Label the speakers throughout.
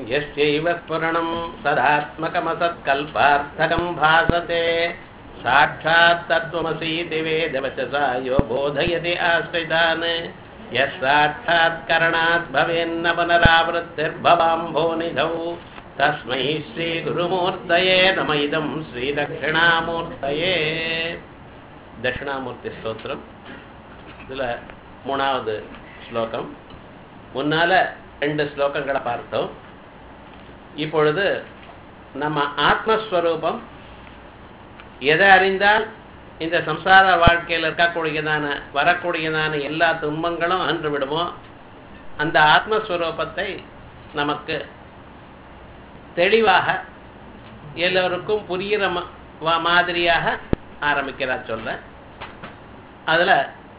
Speaker 1: यस्यैव स्फुरणं सदात्मकमसत्कल्पार्थकं भासते साक्षात् तत्त्वमसीति वेदवचसा यो बोधयति आश्रितान् यः साक्षात् करणात् भवेन्न पुनरावृत्तिर्भवाम्भोनिधौ तस्मै श्रीगुरुमूर्तये नम इदं श्रीदक्षिणामूर्तये. தட்சிணாமூர்த்தி ஸ்தோத்திரம். இதில் 3வது ஸ்லோகம். முன்னால் 2 ஸ்லோகங்களை பார்த்தோம். இப்பொழுது நம்ம ஆத்மஸ்வரூபம் எதை அறிந்தால் இந்த சம்சார வாழ்க்கையில் இருக்கக்கூடியதான வரக்கூடியதான எல்லா துன்பங்களும் அன்று விடுமோ அந்த ஆத்மஸ்வரூபத்தை நமக்கு தெளிவாக எல்லோருக்கும் புரிகிற மாதிரியாக ஆரம்பிக்கிறார் சொல்ல. அதில்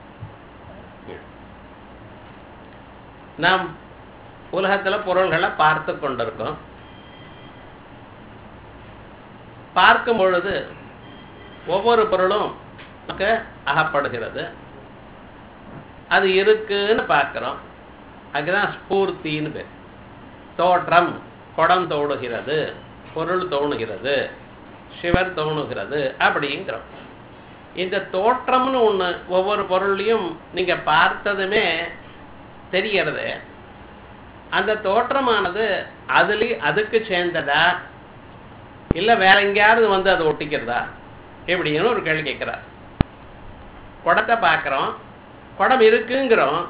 Speaker 1: நாம் உலகத்தில் பொருள்களை பார்த்து கொண்டிருக்கோம். பார்க்கும் பொழுது ஒவ்வொரு பொருளும் நமக்கு அகப்படுகிறது. அது இருக்குன்னு பார்க்குறோம். அதுதான் ஸ்பூர்த்தின்னு பேர். தோற்றம், குடம் தோணுகிறது, பொருள் தோணுகிறது, சிவர் தோணுகிறது அப்படிங்கிறோம். இந்த தோற்றம்னு ஒன்று ஒவ்வொரு பொருளையும் நீங்கள் பார்த்ததுமே தெரிகிறது. அந்த தோற்றமானது அதுக்கு சேர்ந்ததா இல்லை வேற எங்கேயாவது வந்து அதை ஒட்டிக்கிறதா எப்படின்னு ஒரு கேள்வி கேட்குறார். குடத்தை பார்க்குறோம், குடம் இருக்குங்கிறோம்.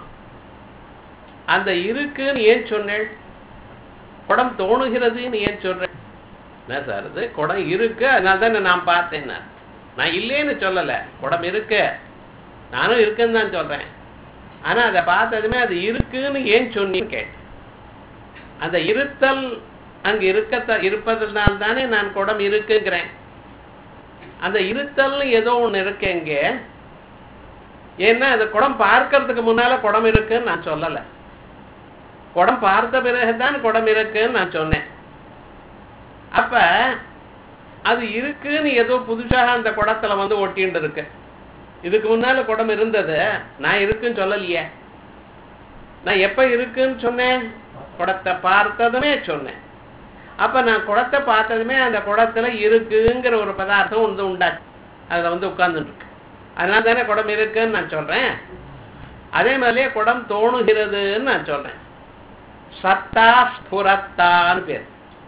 Speaker 1: அந்த இருக்குன்னு ஏன் சொன்னேன்? குடம் தோணுகிறதுன்னு ஏன் சொல்றேன்? என்ன சார் இது? குடம் இருக்கு, அதனால தான் நான் பார்த்தேன். நான் இல்லைன்னு சொல்லலை. குடம் இருக்கு, நானும் இருக்குன்னு தான் சொல்றேன். ஆனால் அதை பார்த்ததுமே அது இருக்குன்னு ஏன் சொன்னீன்னு கேட்டேன். அந்த இருத்தல் அங்கே இருப்பதனால தானே நான் குடம் இருக்குங்கிறேன். அந்த இருத்தல்னு ஏதோ ஒன்று இருக்கு இங்கே. ஏன்னா அந்த குடம் பார்க்கறதுக்கு முன்னால குடம் இருக்குன்னு நான் சொல்லலை. குடம் பார்த்த பிறகுதான் குடம் இருக்குன்னு நான் சொன்னேன். அப்ப அது இருக்குன்னு ஏதோ புதுசாக அந்த குடத்துல வந்து ஒட்டின்னு இருக்கு. இதுக்கு முன்னால குடம் இருந்தது, நான் இருக்குன்னு சொல்லலையே. நான் எப்ப இருக்குன்னு சொன்னேன்? குடத்தை பார்த்ததுமே சொன்னேன். அப்ப நான் குடத்தை பார்த்ததுமே அந்த குடத்துல இருக்குங்கிற ஒரு பதார்த்தம் வந்து உண்டாச்சு. அதுல வந்து உட்கார்ந்துட்டு இருக்கு. அதனால தானே குடம் இருக்குன்னு நான் சொல்றேன். அதே மாதிரியே குடம் தோணுகிறதுன்னு நான் சொல்றேன். சத்தா ஸ்புரத்தான்னு பேர்.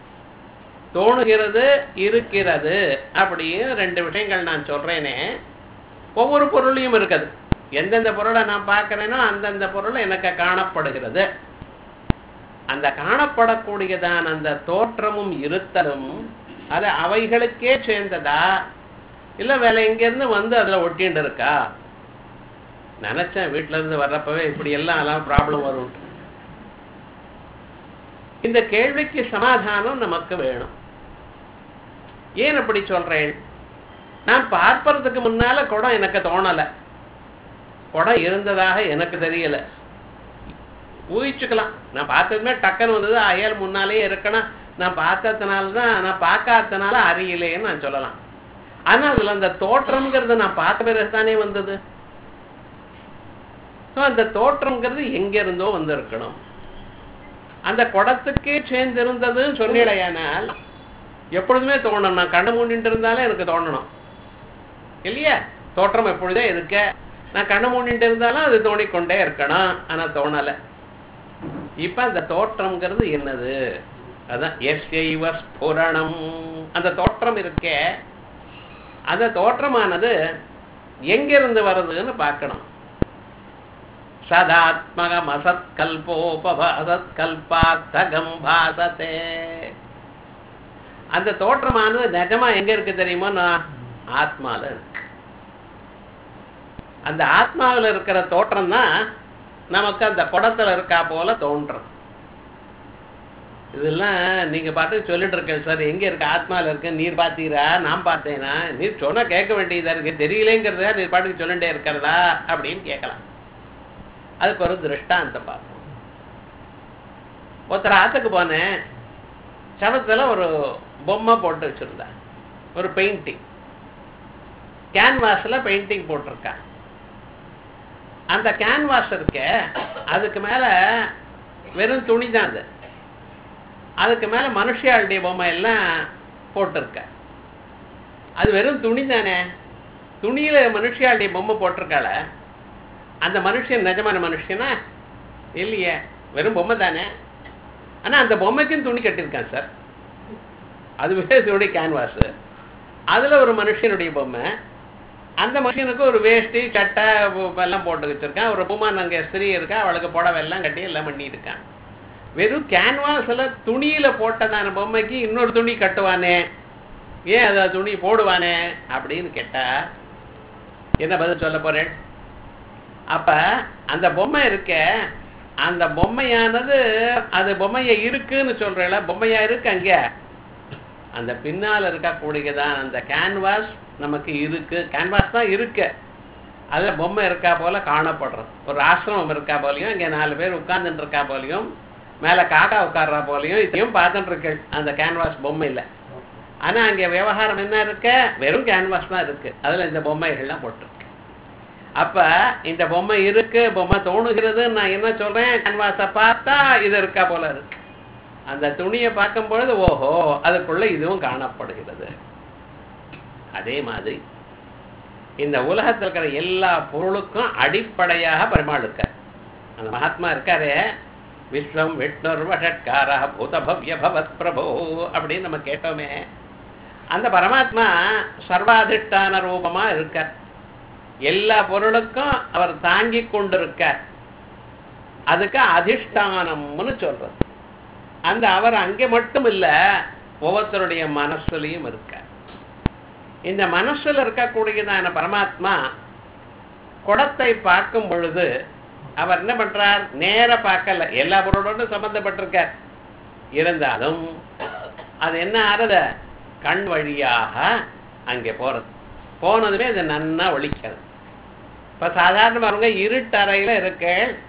Speaker 1: தோணுகிறது, இருக்கிறது அப்படின்னு 2 விஷயங்கள் நான் சொல்றேனே. ஒவ்வொரு பொருளையும் இருக்குது. எந்தெந்த பொருளை நான் பார்க்கிறேனோ அந்தந்த பொருள் எனக்கு காணப்படுகிறது. அந்த காணப்படக்கூடியதான் அந்த தோற்றமும் இருத்தலும் அது அவைகளுக்கே சேர்ந்ததா இல்லை வேற எங்கேருந்து வந்து அதில் ஒட்டின்னு இருக்கா? நினைச்சேன் வீட்டில இருந்து வர்றப்பவே இப்படி எல்லாம் ப்ராப்ளம் வரும். இந்த கேள்விக்கு சமாதானம் நமக்கு வேணும். ஏன் அப்படி சொல்றேன்? நான் பார்ப்பதற்கு முன்னால குடம் எனக்கு தோணலை. குடம் இருந்ததாக எனக்கு தெரியல. ஊகிச்சுக்கலாம். நான் பார்த்ததுமே டக்குன்னு வந்தது, அயல் முன்னாலேயே இருக்கணும். நான் பார்த்ததுனால தான், நான் பார்க்காததுனால அறியலேன்னு நான் சொல்லலாம். ஆனா அதுல அந்த தோற்றம்ங்கிறது நான் பார்த்த பிறகு தானே வந்தது. அந்த தோற்றம்ங்கிறது எங்க இருந்தோ வந்திருக்கணும். அந்த குடத்துக்கே சேர்ந்திருந்ததுன்னு சொன்னீடையானால் எப்பொழுதுமே தோணணும். நான் கண்ணு மூடிட்டு இருந்தாலே எனக்கு தோணணும் இல்லையா? தோற்றம் எப்பொழுதே இருக்க. நான் கண்ணு மூடிட்டு இருந்தாலும் அது தோணிக்கொண்டே இருக்கணும். ஆனா தோணலை. இப்ப அந்த தோற்றம்ங்கிறது என்னது? அதான் எஸ்யைவ ஸ்புரணம். அந்த தோற்றம் இருக்கே, அந்த தோற்றமானது எங்கிருந்து வருதுன்னு பார்க்கணும். சதாத்மகம் அசத்கல்போபசத்கல்பார்த்தகம் பாசதே. அந்த தோற்றமானது நிஜமா எங்க இருக்கு தெரியுமோ? நான் ஆத்மால இருக்கு. அந்த ஆத்மாவில் இருக்கிற தோற்றம் தான் நமக்கு அந்த குடத்துல இருக்கா போல தோன்றும். இதெல்லாம் நீங்க பாட்டு சொல்லிட்டு இருக்க சார், எங்க இருக்கு? ஆத்மால இருக்கு. நீர் பார்த்தீரா? நான் பார்த்தேனா? நீர் சொன்னா கேட்க வேண்டியதா இருக்கு. தெரியலேங்கிறத நீர் பாட்டுக்கு சொல்லிட்டே இருக்கிறதா அப்படின்னு கேட்கலாம். அதுக்கு ஒரு திருஷ்டாந்தம் பார்ப்போம். ஒருத்தர் ஆத்துக்கு போனேன். சவத்துல ஒரு பொம்மை போட்டு வச்சிருந்தா, ஒரு பெயிண்டிங். கேன்வாஸ்ல பெயிண்டிங் போட்டிருக்கா. அந்த கேன்வாஸ் இருக்க, அதுக்கு மேல வெறும் துணி தான். அது அதுக்கு மேல மனுஷியாளுடைய பொம்மை எல்லாம் போட்டிருக்க. அது வெறும் துணி தானே. துணியில மனுஷியாளுடைய பொம்மை போட்டிருக்காள, அந்த மனுஷன் நிஜமான மனுஷனா இல்லையே, வெறும் பொம்மை தானே. ஆனா அந்த பொம்மைக்குன்னு துணி கட்டியிருக்கான் சார். அதுவே துணி கேன்வாஸ். அதுல ஒரு மனுஷனுடைய பொம்மை, அந்த மனுஷனுக்கு ஒரு வேஷ்டி சட்டை எல்லாம் போட்டு வச்சிருக்கான். ஒரு பூமான் அங்கே ஸ்திரீ இருக்கா, அவளுக்கு புடவை எல்லாம் கட்டி எல்லாம் பண்ணி இருக்கான். வெறும் கேன்வாஸ்ல துணியில போட்டதான பொம்மைக்கு இன்னொரு துணி கட்டுவானே, ஏன் அத துணி போடுவானே அப்படின்னு கேட்டா என்ன பதில் சொல்ல போறேன்? அப்ப அந்த பொம்மை இருக்க, அந்த பொம்மையானது அது பொம்மைய இருக்குன்னு சொல்றல, பொம்மையா இருக்கு அங்க. அந்த பின்னால இருக்கக்கூடியதான் அந்த கேன்வாஸ் நமக்கு இருக்கு. கேன்வாஸ் தான் இருக்கு, அதுல பொம்மை இருக்கா போல காணப்படுறது. ஒரு ஆசிரமம் இருக்கா போலையும், இங்க 4 பேர் உட்கார்ந்துட்டு இருக்கா போலையும், மேல காக்கா உட்கார்றா போலையும் இதையும் பார்த்துட்டு இருக்கு அந்த கேன்வாஸ் பொம்மை இல்லை. ஆனா அங்க விவகாரம் என்ன இருக்க, வெறும் கேன்வாஸ் தான் இருக்கு, அதுல இந்த பொம்மைகள்லாம் போட்டிருக்கு. அப்ப இந்த பொம்மை இருக்கு, பொம்மை தோணுகிறது. நான் என்ன சொல்றேன், கேன்வாஸை பார்த்தா இது இருக்கா போல இருக்கு. அந்த துணியை பார்க்கும் பொழுது ஓஹோ அதுக்குள்ள இதுவும் காணப்படுகிறது. அதே மாதிரி இந்த உலகத்தில் இருக்கிற எல்லா பொருளுக்கும் அடிப்படையாக பெருமாள் இருக்கார். அந்த மகாத்மா இருக்காரே, விஸ்வம் விஷ்ணுர் வஷட்காரா பூதபவ்ய பவத் பிரபோ அப்படின்னு நம்ம கேட்டோமே, அந்த பரமாத்மா சர்வாதிஷ்டான ரூபமா இருக்கார். எல்லா பொருளுக்கும் அவர் தாங்கி கொண்டிருக்கார். அதுக்கு அதிஷ்டானம்னு சொல்றது. அந்த அவர் அங்கே மட்டும் இல்ல, ஒவ்வொருத்தருடைய மனசுலையும் இருக்கார். இந்த மனசுல இருக்கக்கூடியதான பரமாத்மா குடத்தை பார்க்கும் பொழுது அவர் என்ன பண்றார், நேர பார்க்கல, எல்லா பொருளோடு சம்பந்தப்பட்டிருக்கார். இருந்தாலும் அது என்ன ஆறுத, கண் வழியாக அங்கே போறது. போனதுமே அது நன்னா ஒழிக்கிறது. இப்ப சாதாரணமாக இருட்டறையில இருக்க,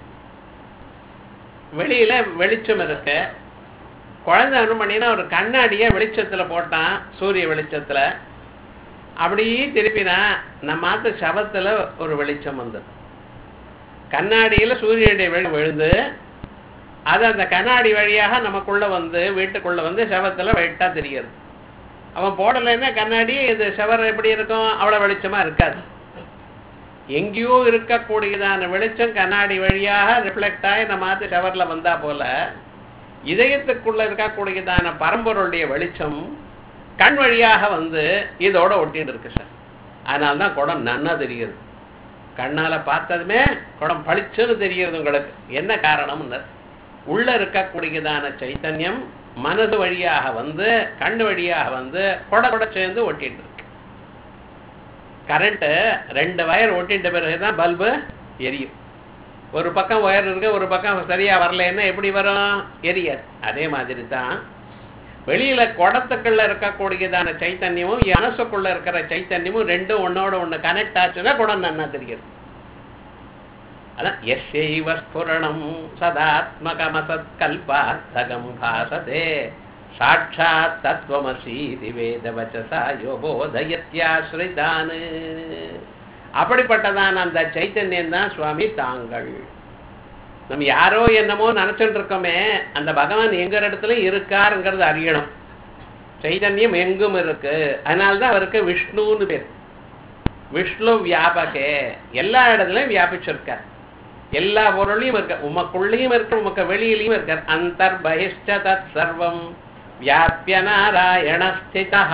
Speaker 1: வெளியில வெளிச்சம் இருக்கு. குழந்தை என்ன பண்ணினா ஒரு கண்ணாடிய வெளிச்சத்துல போட்டான், சூரிய வெளிச்சத்துல அப்படியே திருப்பினா நம்ம சவத்துல ஒரு வெளிச்சம் வந்தது. கண்ணாடியில சூரியனுடைய வெளி விழுந்து அது அந்த கண்ணாடி வழியாக நமக்குள்ள வந்து வீட்டுக்குள்ள வந்து சவத்துல வெட்டா தெரியுது. அவன் போடலைன்னா கண்ணாடி இது ஷவர் எப்படி இருக்கும், அவ்வளவு வெளிச்சமா இருக்காது. எங்கேயோ இருக்கக்கூடியதான வெளிச்சம் கண்ணாடி வழியாக ரிஃப்ளெக்ட் ஆகி நம்ம ஷவர்ல வந்தா போல இதயத்துக்குள்ள இருக்கக்கூடியதான பரம்பொருளுடைய வெளிச்சம் கண் வழியாக வந்து இதோட ஒட்டிட்டு இருக்கு சார். அதனால்தான் குடம் நன்னா தெரியுது. கண்ணால பார்த்ததுமே குடம் பளிச்சுன்னு தெரியுது உங்களுக்கு. என்ன காரணம்னு, உள்ள இருக்கக்கூடியதான சைத்தன்யம் மனது வழியாக வந்து கண்ணு வழியாக வந்து கொட சேர்ந்து ஒட்டிட்டு இருக்கு. கரண்ட் 2 வயர் ஒட்டிட்ட பிறகுதான் பல்பு எரியும். ஒரு பக்கம் ஒயர் இருக்கு, ஒரு பக்கம் சரியா வரலன்னா எப்படி வரும், எரியாது. அதே மாதிரி தான் வெளியில குடத்துக்குள்ள இருக்கக்கூடியதான சைத்தன்யமும் மனசுக்குள்ள இருக்கிற சைத்தன்யமும் ரெண்டும் ஒன்னோட ஒண்ணு கனெக்ட் ஆச்சுன்னா குடம் நன்னா தெரியுது. அதான் யஸ்யைவ ஸ்புரணம் சதாத்மகமசத்கல்பார்த்தகம் பாசதே சாட்சாத் தத்துவமசீதி வேதவசசா யோபோதயத்யாஸ்ரிதான். அப்படிப்பட்டதான் அந்த சைத்தன்யம் தான் சுவாமி தாங்கள். நம்ம யாரோ என்னமோ நினைச்சுட்டு இருக்கோமே, அந்த பகவான் எங்க இடத்துல இருக்காருங்கிறது அறியணும். சைதன்யம் எங்கும் இருக்கு, அதனால்தான் அவருக்கு விஷ்ணுன்னு பேர். விஷ்ணு வியாபகே, எல்லா இடத்துலயும் வியாபிச்சிருக்கார். எல்லா பொருளையும் இருக்க, உமக்குள்ளேயும் இருக்க, உமக்கு வெளியிலையும் இருக்கார். அந்தர்பஹிஷ்ட தத் சர்வம் வியாபிய நாராயணஸ்திதா.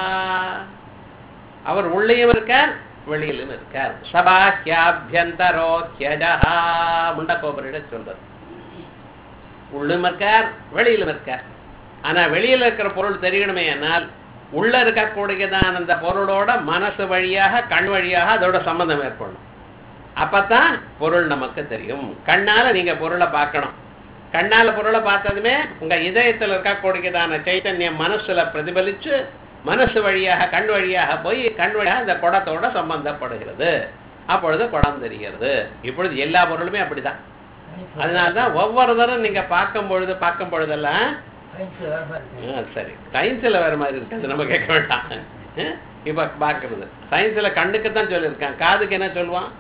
Speaker 1: அவர் உள்ளேயும் இருக்கார், வெளியிலும் இருக்கார். சபாஹ்யாபியந்தரோஹ்யஜஹா முண்டகோபரிட சொல்றது. உள்ளும் இருக்கார், வெளியிலும் இருக்கார். ஆனா வெளியில இருக்கிற பொருள் தெரியணுமே ஆனால் உள்ள இருக்கக்கூடியதான் அந்த பொருளோட மனசு வழியாக கண் வழியாக அதோட சம்பந்தம் ஏற்படணும். அப்பதான் பொருள் நமக்கு தெரியும். கண்ணால நீங்க பொருளை பார்க்கணும். கண்ணால பொருளை பார்த்ததுமே உங்க இதயத்தில் இருக்கக்கூடியதான சைத்தன்யம் மனசுல பிரதிபலிச்சு மனசு வழியாக கண் வழியாக போய் கண் வழியாக இந்த குடத்தோட சம்பந்தப்படுகிறது. அப்பொழுது குடம் தெரிகிறது. இப்பொழுது எல்லா பொருளுமே அப்படிதான். அதனால்தான் ஒவ்வொரு தரம் நீங்க பார்க்கும் பொழுதெல்லாம் சரி சயின்ஸ்ல வேற மாதிரி இருக்கு, அது நம்ம கேட்க வேண்டாம். இப்ப பாக்குறது சயின்ஸ்ல கண்ணுக்குத்தான் சொல்லியிருக்கான், காதுக்கு என்ன சொல்லுவான்,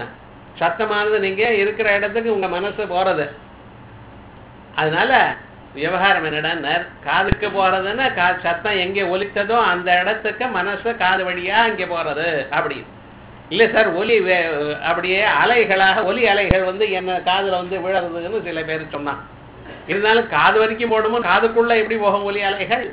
Speaker 1: சத்தமானது நீங்க இருக்கிற இடத்துக்கு உங்க மனசு போறது. அதனால விவகாரம் என்னடா, காதுக்கு போறதுன்னா சத்தம் எங்கே ஒலித்ததோ அந்த இடத்துக்கு மனசு காது வழியா இங்கே போறது அப்படி இல்லை சார். ஒலி அப்படியே அலைகளாக ஒலி அலைகள் என்ன காதுல விழறதுன்னு சில பேர் சொன்னான். இருந்தாலும் காது வரைக்கும் போடுமோ, காதுக்குள்ள எப்படி போகும் ஒலி அலைகள்?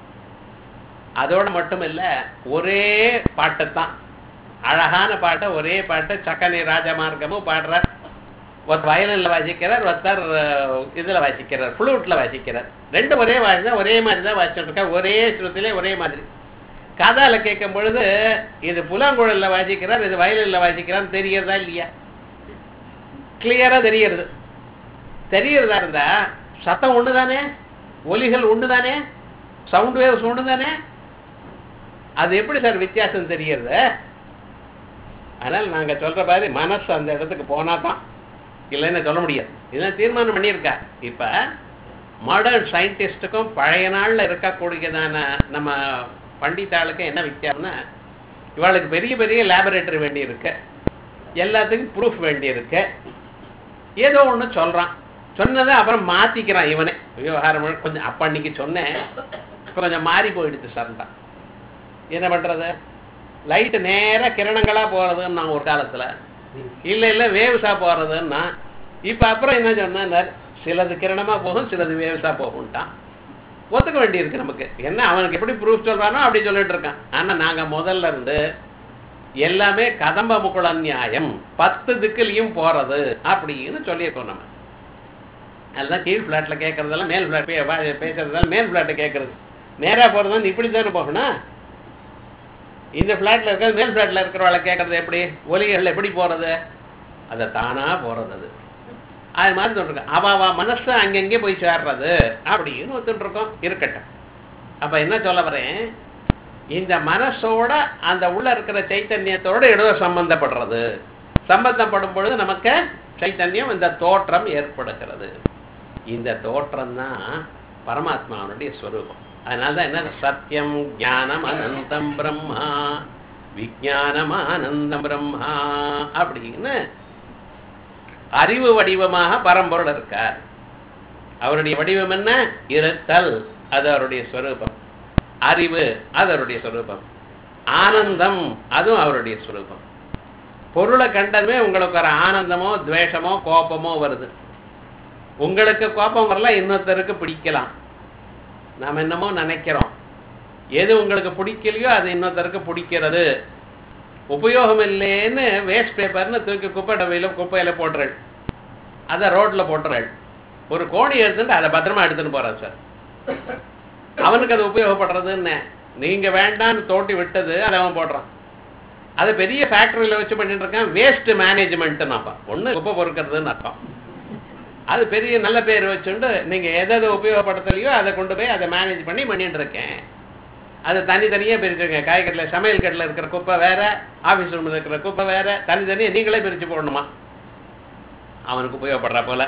Speaker 1: அதோட மட்டும் இல்ல, ஒரே பாட்டுத்தான், அழகான பாட்டை ஒரே பாட்டை சக்கனி ராஜமார்க்கமும் பாடுறார். ஒருத்தர் வயலின்ல வாசிக்கிறார், ஒருத்தர் இதுல வாசிக்கிறார், ஃப்ளூட்ல வாசிக்கிறார். ரெண்டும் ஒரே வாசிதான், ஒரே மாதிரி தான் வாசிச்சுட்டு இருக்கார், ஒரே ஸ்ருதிலே ஒரே மாதிரி. காதால கேட்கும் பொழுது இது புலாங்குழல்ல வாசிக்கிறார், இது வயலின்ல வாசிக்கிறார், தெரியறதா இல்லையா? கிளியரா தெரியறது. தெரியறதா இருந்தா சத்தம் ஒண்ணுதானே, ஒலிகள் ஒண்ணுதானே, சவுண்ட் வேவ்ஸ் ஒண்ணுதானே. அது எப்படி சார் வித்தியாசம் தெரியறது? அதனால நாங்க சொல்ற மாதிரி மனசு அந்த இடத்துக்கு போனா தான், இல்லைன்னு சொல்ல முடியாது. இதெல்லாம் தீர்மானம் பண்ணியிருக்கா. இப்ப மாடர்ன் சயின்டிஸ்டுக்கும் பழைய நாள்ல இருக்கக்கூடியதான நம்ம பண்டிதாளுக்கு என்ன வித்தியாசம்னா, இவாளுக்கு பெரிய பெரிய லேபரேட்டரி வேண்டி இருக்கு, எல்லாத்துக்கும் ப்ரூஃப் வேண்டி இருக்கு. ஏதோ ஒண்ணு சொல்றான், சொன்னதை அப்புறம் மாத்திக்கிறான் இவனே. விவகாரம் கொஞ்சம் அப்ப அன்னைக்கு சொன்னேன், கொஞ்சம் மாறி போயிடுச்சு சார்தான். என்ன பண்றது? லைட்டு நேரா கிரணங்களா போறதுன்னு நான் ஒரு காலத்துல, இல்ல வேவ்ஸா போறதுன்னா இப்ப அப்புறம் என்ன சொன்ன, சிலது கிரணமா போகும், சிலது வேவ்ஸா போகும்ட்டான். ஒத்துக்க வேண்டி இருக்கு நமக்கு. என்ன அவனுக்கு எப்படி ப்ரூஃப் சொல்றானோ அப்படி சொல்லிட்டு இருக்கான். ஆனா நாங்க முதல்ல இருந்து எல்லாமே கதம்ப முக்குள நியாயம், 10 திக்குலையும் போறது அப்படின்னு சொல்லியிருக்கோம் நம்ம. அதுதான் கீழ் பிளாட்ல கேட்கறதெல்லாம் மேல் பிளாட் பேசுறதெல்லாம் மேல் பிளாட்டை கேட்கறது. நேரா போறதுன்னு இப்படி தானே போகணும். இந்த பிளாட்ல இருக்கிறது மேல் பிளாட்ல இருக்கிறவளை கேட்கறது எப்படி? ஒலிகள் எப்படி போறது? அதை தானா போறது. அது மாதிரி சொல்லிருக்கோம். அவ மனசு அங்கங்கே போய் சேர்றது அப்படின்னு ஒத்துட்டு இருக்கோம். இருக்கட்டும். அப்ப என்ன சொல்ல வரேன், இந்த மனசோட அந்த உள்ள இருக்கிற சைத்தன்யத்தோட ஏதோ சம்பந்தப்படுறது. சம்பந்தப்படும் பொழுது நமக்கு சைத்தன்யம், இந்த தோற்றம் ஏற்படுகிறது. இந்த தோற்றம் தான் பரமாத்மாவுடைய ஸ்வரூபம். அதனால்தான் என்ன, சத்தியம் ஞானம் அனந்தம் பிரம்மா, விஞ்ஞானம் ஆனந்தம் பிரம்மா அப்படின்னு அறிவு வடிவமாக பரம்பொருள் இருக்கார். அவருடைய வடிவம் என்ன? இருத்தல், அது அவருடைய ஸ்வரூபம். அறிவு, அது அவருடைய ஸ்வரூபம். ஆனந்தம், அதுவும் அவருடைய ஸ்வரூபம். பொருளை கண்டதுமே உங்களுக்கு ஒரு ஆனந்தமோ துவேஷமோ கோபமோ வருது. உங்களுக்கு கோபம் வரலாம், இன்னொருத்தருக்கு பிடிக்கலாம். நாம் என்னமோ நினைக்கிறோம். எது உங்களுக்கு பிடிக்கலையோ அது இன்னொருத்தருக்கு பிடிக்கிறது. உபயோகம் இல்லைன்னு வேஸ்ட் பேப்பர்னு தூக்கி குப்பையில போட்டுறள், அதை ரோட்ல போட்டுறள். ஒரு கோணி எடுத்துட்டு அதை பத்திரமா எடுத்துன்னு போறான் சார். அவனுக்கு அது உபயோகப்படுறதுன்னு நீங்க வேண்டான்னு தோட்டி விட்டது அதை அவன் போடுறான். அது பெரிய ஃபேக்டரியில வச்சு பண்ணிட்டு இருக்கான். வேஸ்ட் மேனேஜ்மெண்ட்னு அப்பா ஒண்ணு குப்பை பொறுக்கிறதுன்னு அர்த்தம். அது பெரிய நல்ல பேர் வச்சுண்டு நீங்க எதை உபயோகப்படுத்தலையோ அதை கொண்டு போய் அதை மேனேஜ் பண்ணிட்டு இருக்கேன். அது தனித்தனியா பிரிச்சிருக்கேன். காய்கறியில் சமையல் கட்டில் இருக்கிற குப்பை வேற, ஆஃபீஸ் ரூமில் இருக்கிற குப்பை வேற, தனித்தனியாக நீங்களே பிரித்து போடணுமா அவனுக்கு உபயோகப்படுற போல.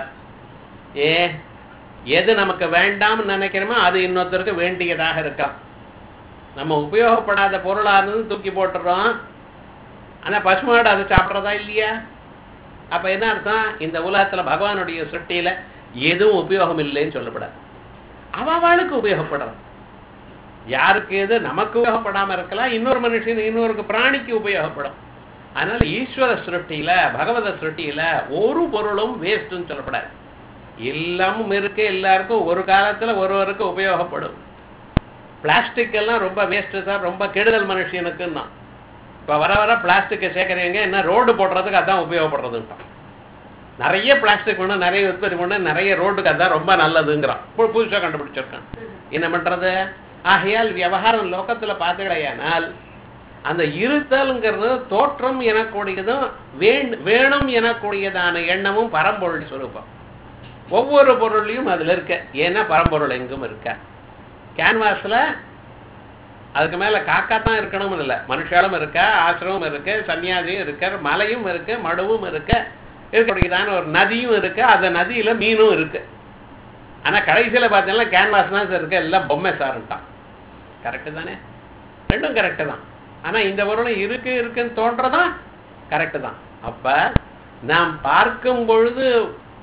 Speaker 1: எது நமக்கு வேண்டாம்னு நினைக்கிறோமோ அது இன்னொருத்தருக்கு வேண்டியதாக இருக்கான். நம்ம உபயோகப்படாத பொருளாக இருந்து தூக்கி போட்டுறோம். ஆனால் பசுமாடு அதை சாப்பிட்றதா இல்லையா? அப்போ என்ன அர்த்தம்? இந்த உலகத்தில் பகவானுடைய சிருஷ்டியில் எதுவும் உபயோகம் இல்லைன்னு சொல்லப்படாது. அவளுக்கு உபயோகப்படுறது. யாருக்கு எது நமக்கு உபயோகப்படாம இருக்கலாம், இன்னொரு மனுஷன் இன்னொரு பிராணிக்கு உபயோகப்படும். அதனால ஈஸ்வர சிருஷ்டியில, பகவத சிருஷ்டியில ஒரு பொருளும் வேஸ்ட்னு சொல்லப்படாது. எல்லாமும் இருக்கு, எல்லாருக்கும் ஒரு காலத்துல ஒருவருக்கு உபயோகப்படும். பிளாஸ்டிக் எல்லாம் ரொம்ப வேஸ்ட் சார், ரொம்ப கெடுதல் மனுஷனுக்குன்னா. இப்ப வர வர பிளாஸ்டிக்கை சேர்க்கறவங்க என்ன ரோடு போடுறதுக்கு அதான் உபயோகப்படுறதுன்ட்டான். நிறைய பிளாஸ்டிக் ஒண்ணு நிறைய உற்பத்தி பண்ண நிறைய ரோடுக்கு அதான் ரொம்ப நல்லதுங்கிறான். புதுசா கண்டுபிடிச்சிருக்கான். என்ன பண்றது? ஆகையால் விவகாரம் லோகத்துல பார்த்துடையானால் அந்த இருத்தல்ங்கிறது தோற்றம் எனக்கூடியதும் வேணும் எனக்கூடியதான எண்ணமும் பரம்பொருள் சுரூபம். ஒவ்வொரு பொருளையும் அதுல இருக்க. ஏன்னா பரம்பொருள் எங்கும் இருக்க. கேன்வாஸ்ல அதுக்கு மேல காக்காத்தான் இருக்கணும்னு இல்லை, மனுஷாலும் இருக்க, ஆசிரமும் இருக்கு, சன்னியாசியும் இருக்க, மலையும் இருக்கு, மடுவும் இருக்க, இருக்கக்கூடியதான ஒரு நதியும் இருக்கு, அந்த நதியில மீனும் இருக்கு. ஆனா கடைசியில பார்த்தீங்கன்னா கேன்வாஸ் தான் இருக்கு, எல்லாம் பொம்மை சாருட்டான். கரெக்டு தானே? ரெண்டும் கரெக்டு தான். ஆனா இந்த பொருளும் இருக்குன்னு தோன்றதான் கரெக்டு தான். அப்ப நாம் பார்க்கும் பொழுது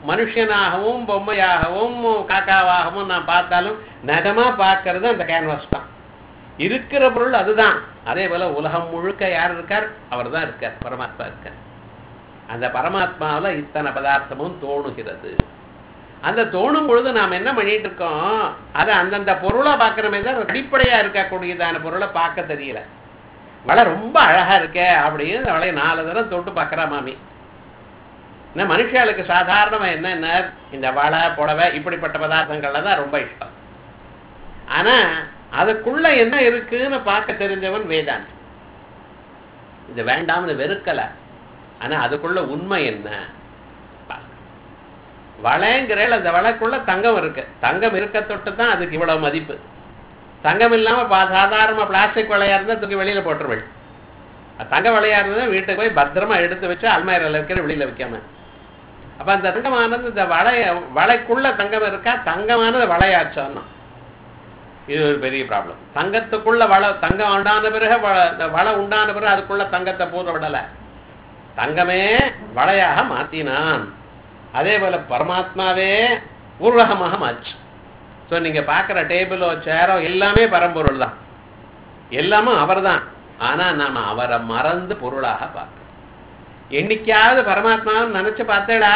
Speaker 1: மனுஷனாகவும் பொம்மையாகவும் காக்காவாகவும் நான் பார்த்தாலும் நிஜமா பார்க்கறது அந்த கேன்வாஸ் தான். இருக்கிற பொருள் அதுதான். அதே போல உலகம் முழுக்க யார் இருக்கார்? அவர் தான் இருக்கார், பரமாத்மா இருக்கார். அந்த பரமாத்மாவில் இத்தனை பதார்த்தமும் தோணுகிறது. அந்த தோணும் பொழுது நாம் என்ன பண்ணிட்டு இருக்கோம்? அதை அந்தந்த பொருளை பார்க்கிறமே தான் அடிப்படையா இருக்கக்கூடியதான பொருளை பார்க்க தெரியல. வளை ரொம்ப அழகா இருக்க அப்படின்னு வளைய 4 தடவை தொட்டு பார்க்கறா மாமி. ஏன்னா மனுஷாளுக்கு சாதாரணமா என்ன இந்த வளை புடவை இப்படிப்பட்ட பதார்த்தங்கள்ல தான் ரொம்ப இஷ்டம். ஆனா அதுக்குள்ள என்ன இருக்குன்னு பார்க்க தெரிஞ்சவன் வேதாந்த். இது வேண்டாம்னு வெறுக்கல, ஆனா அதுக்குள்ள உண்மை என்ன? வளைங்கிறேன், அந்த வளைக்குள்ள தங்கம் இருக்கு. தங்கம் இருக்க தொட்டு தான் அதுக்கு இவ்வளவு மதிப்பு. தங்கம் இல்லாம சாதாரண பிளாஸ்டிக் வளையா இருந்தா தூக்கி வெளியில போட்டுருவேன். தங்க வளையா இருந்தா வீட்டுக்கு போய் பத்திரமா எடுத்து வச்சு அல்மாரில வைக்கிற, வெளியில வைக்காம. அப்ப அந்த தங்கமானது இந்த வளைக்குள்ள தங்கம் இருக்கா, தங்கமானது வளையாச்சோன்னா இது ஒரு பெரிய ப்ராப்ளம். தங்கத்துக்குள்ள தங்கம் உண்டான பிறகு வளை உண்டான பிறகு அதுக்குள்ள தங்கத்தை பூர விடல, தங்கமே வளையாக மாத்தினான். அதே போல பரமாத்மாவே உருவகமாக மாச்சு. ஸோ நீங்க பார்க்குற டேபிளோ சேரோ எல்லாமே பரம்பொருள் தான், எல்லாமும் அவர் தான். ஆனா நாம அவரை மறந்து பொருளாக பார்க்கிறோம். என்னைக்காவது பரமாத்மான்னு நினைச்சு பார்த்தேடா?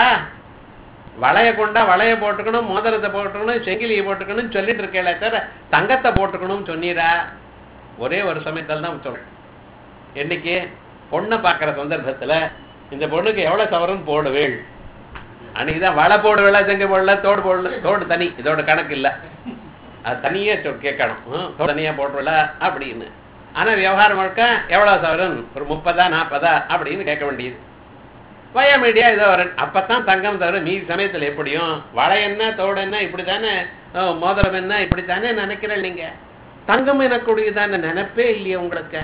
Speaker 1: வளைய கொண்டா வளைய போட்டுக்கணும், மோதிரத்தை போட்டுக்கணும், செங்கிலியை போட்டுக்கணும்னு சொல்லிட்டு இருக்கேளே தவிர தங்கத்தை போட்டுக்கணும்னு சொன்னீரா? ஒரே ஒரு சமயத்தில் தான் சொல்றேன். என்னைக்கு பொண்ணை பார்க்குற சந்தர்ப்பத்துல இந்த பொண்ணுக்கு எவ்வளவு சவரன் போடுவேள்? அன்னைக்குதான் வளை போடுவேள, செங்க போடல, தோடு போடல. தோடு தனி, இதோட கணக்கு இல்லை, அது தனியே கேட்கணும். தனியா போடுவேள அப்படின்னு. ஆனா விவகாரம் முழுக்க எவ்வளவு சவரன், ஒரு 30 40 அப்படின்னு கேட்க வேண்டியது. வயமீடியா இதோ வரன், அப்பத்தான் தங்கம் தவிர மீதி சமயத்துல எப்படியும் வளை என்ன தோடு என்ன இப்படித்தானே, மோதிரம் என்ன இப்படித்தானே நினைக்கிறேன். நீங்க தங்கம் எனக்கூடியதான நினைப்பே இல்லையே உங்களுக்கு.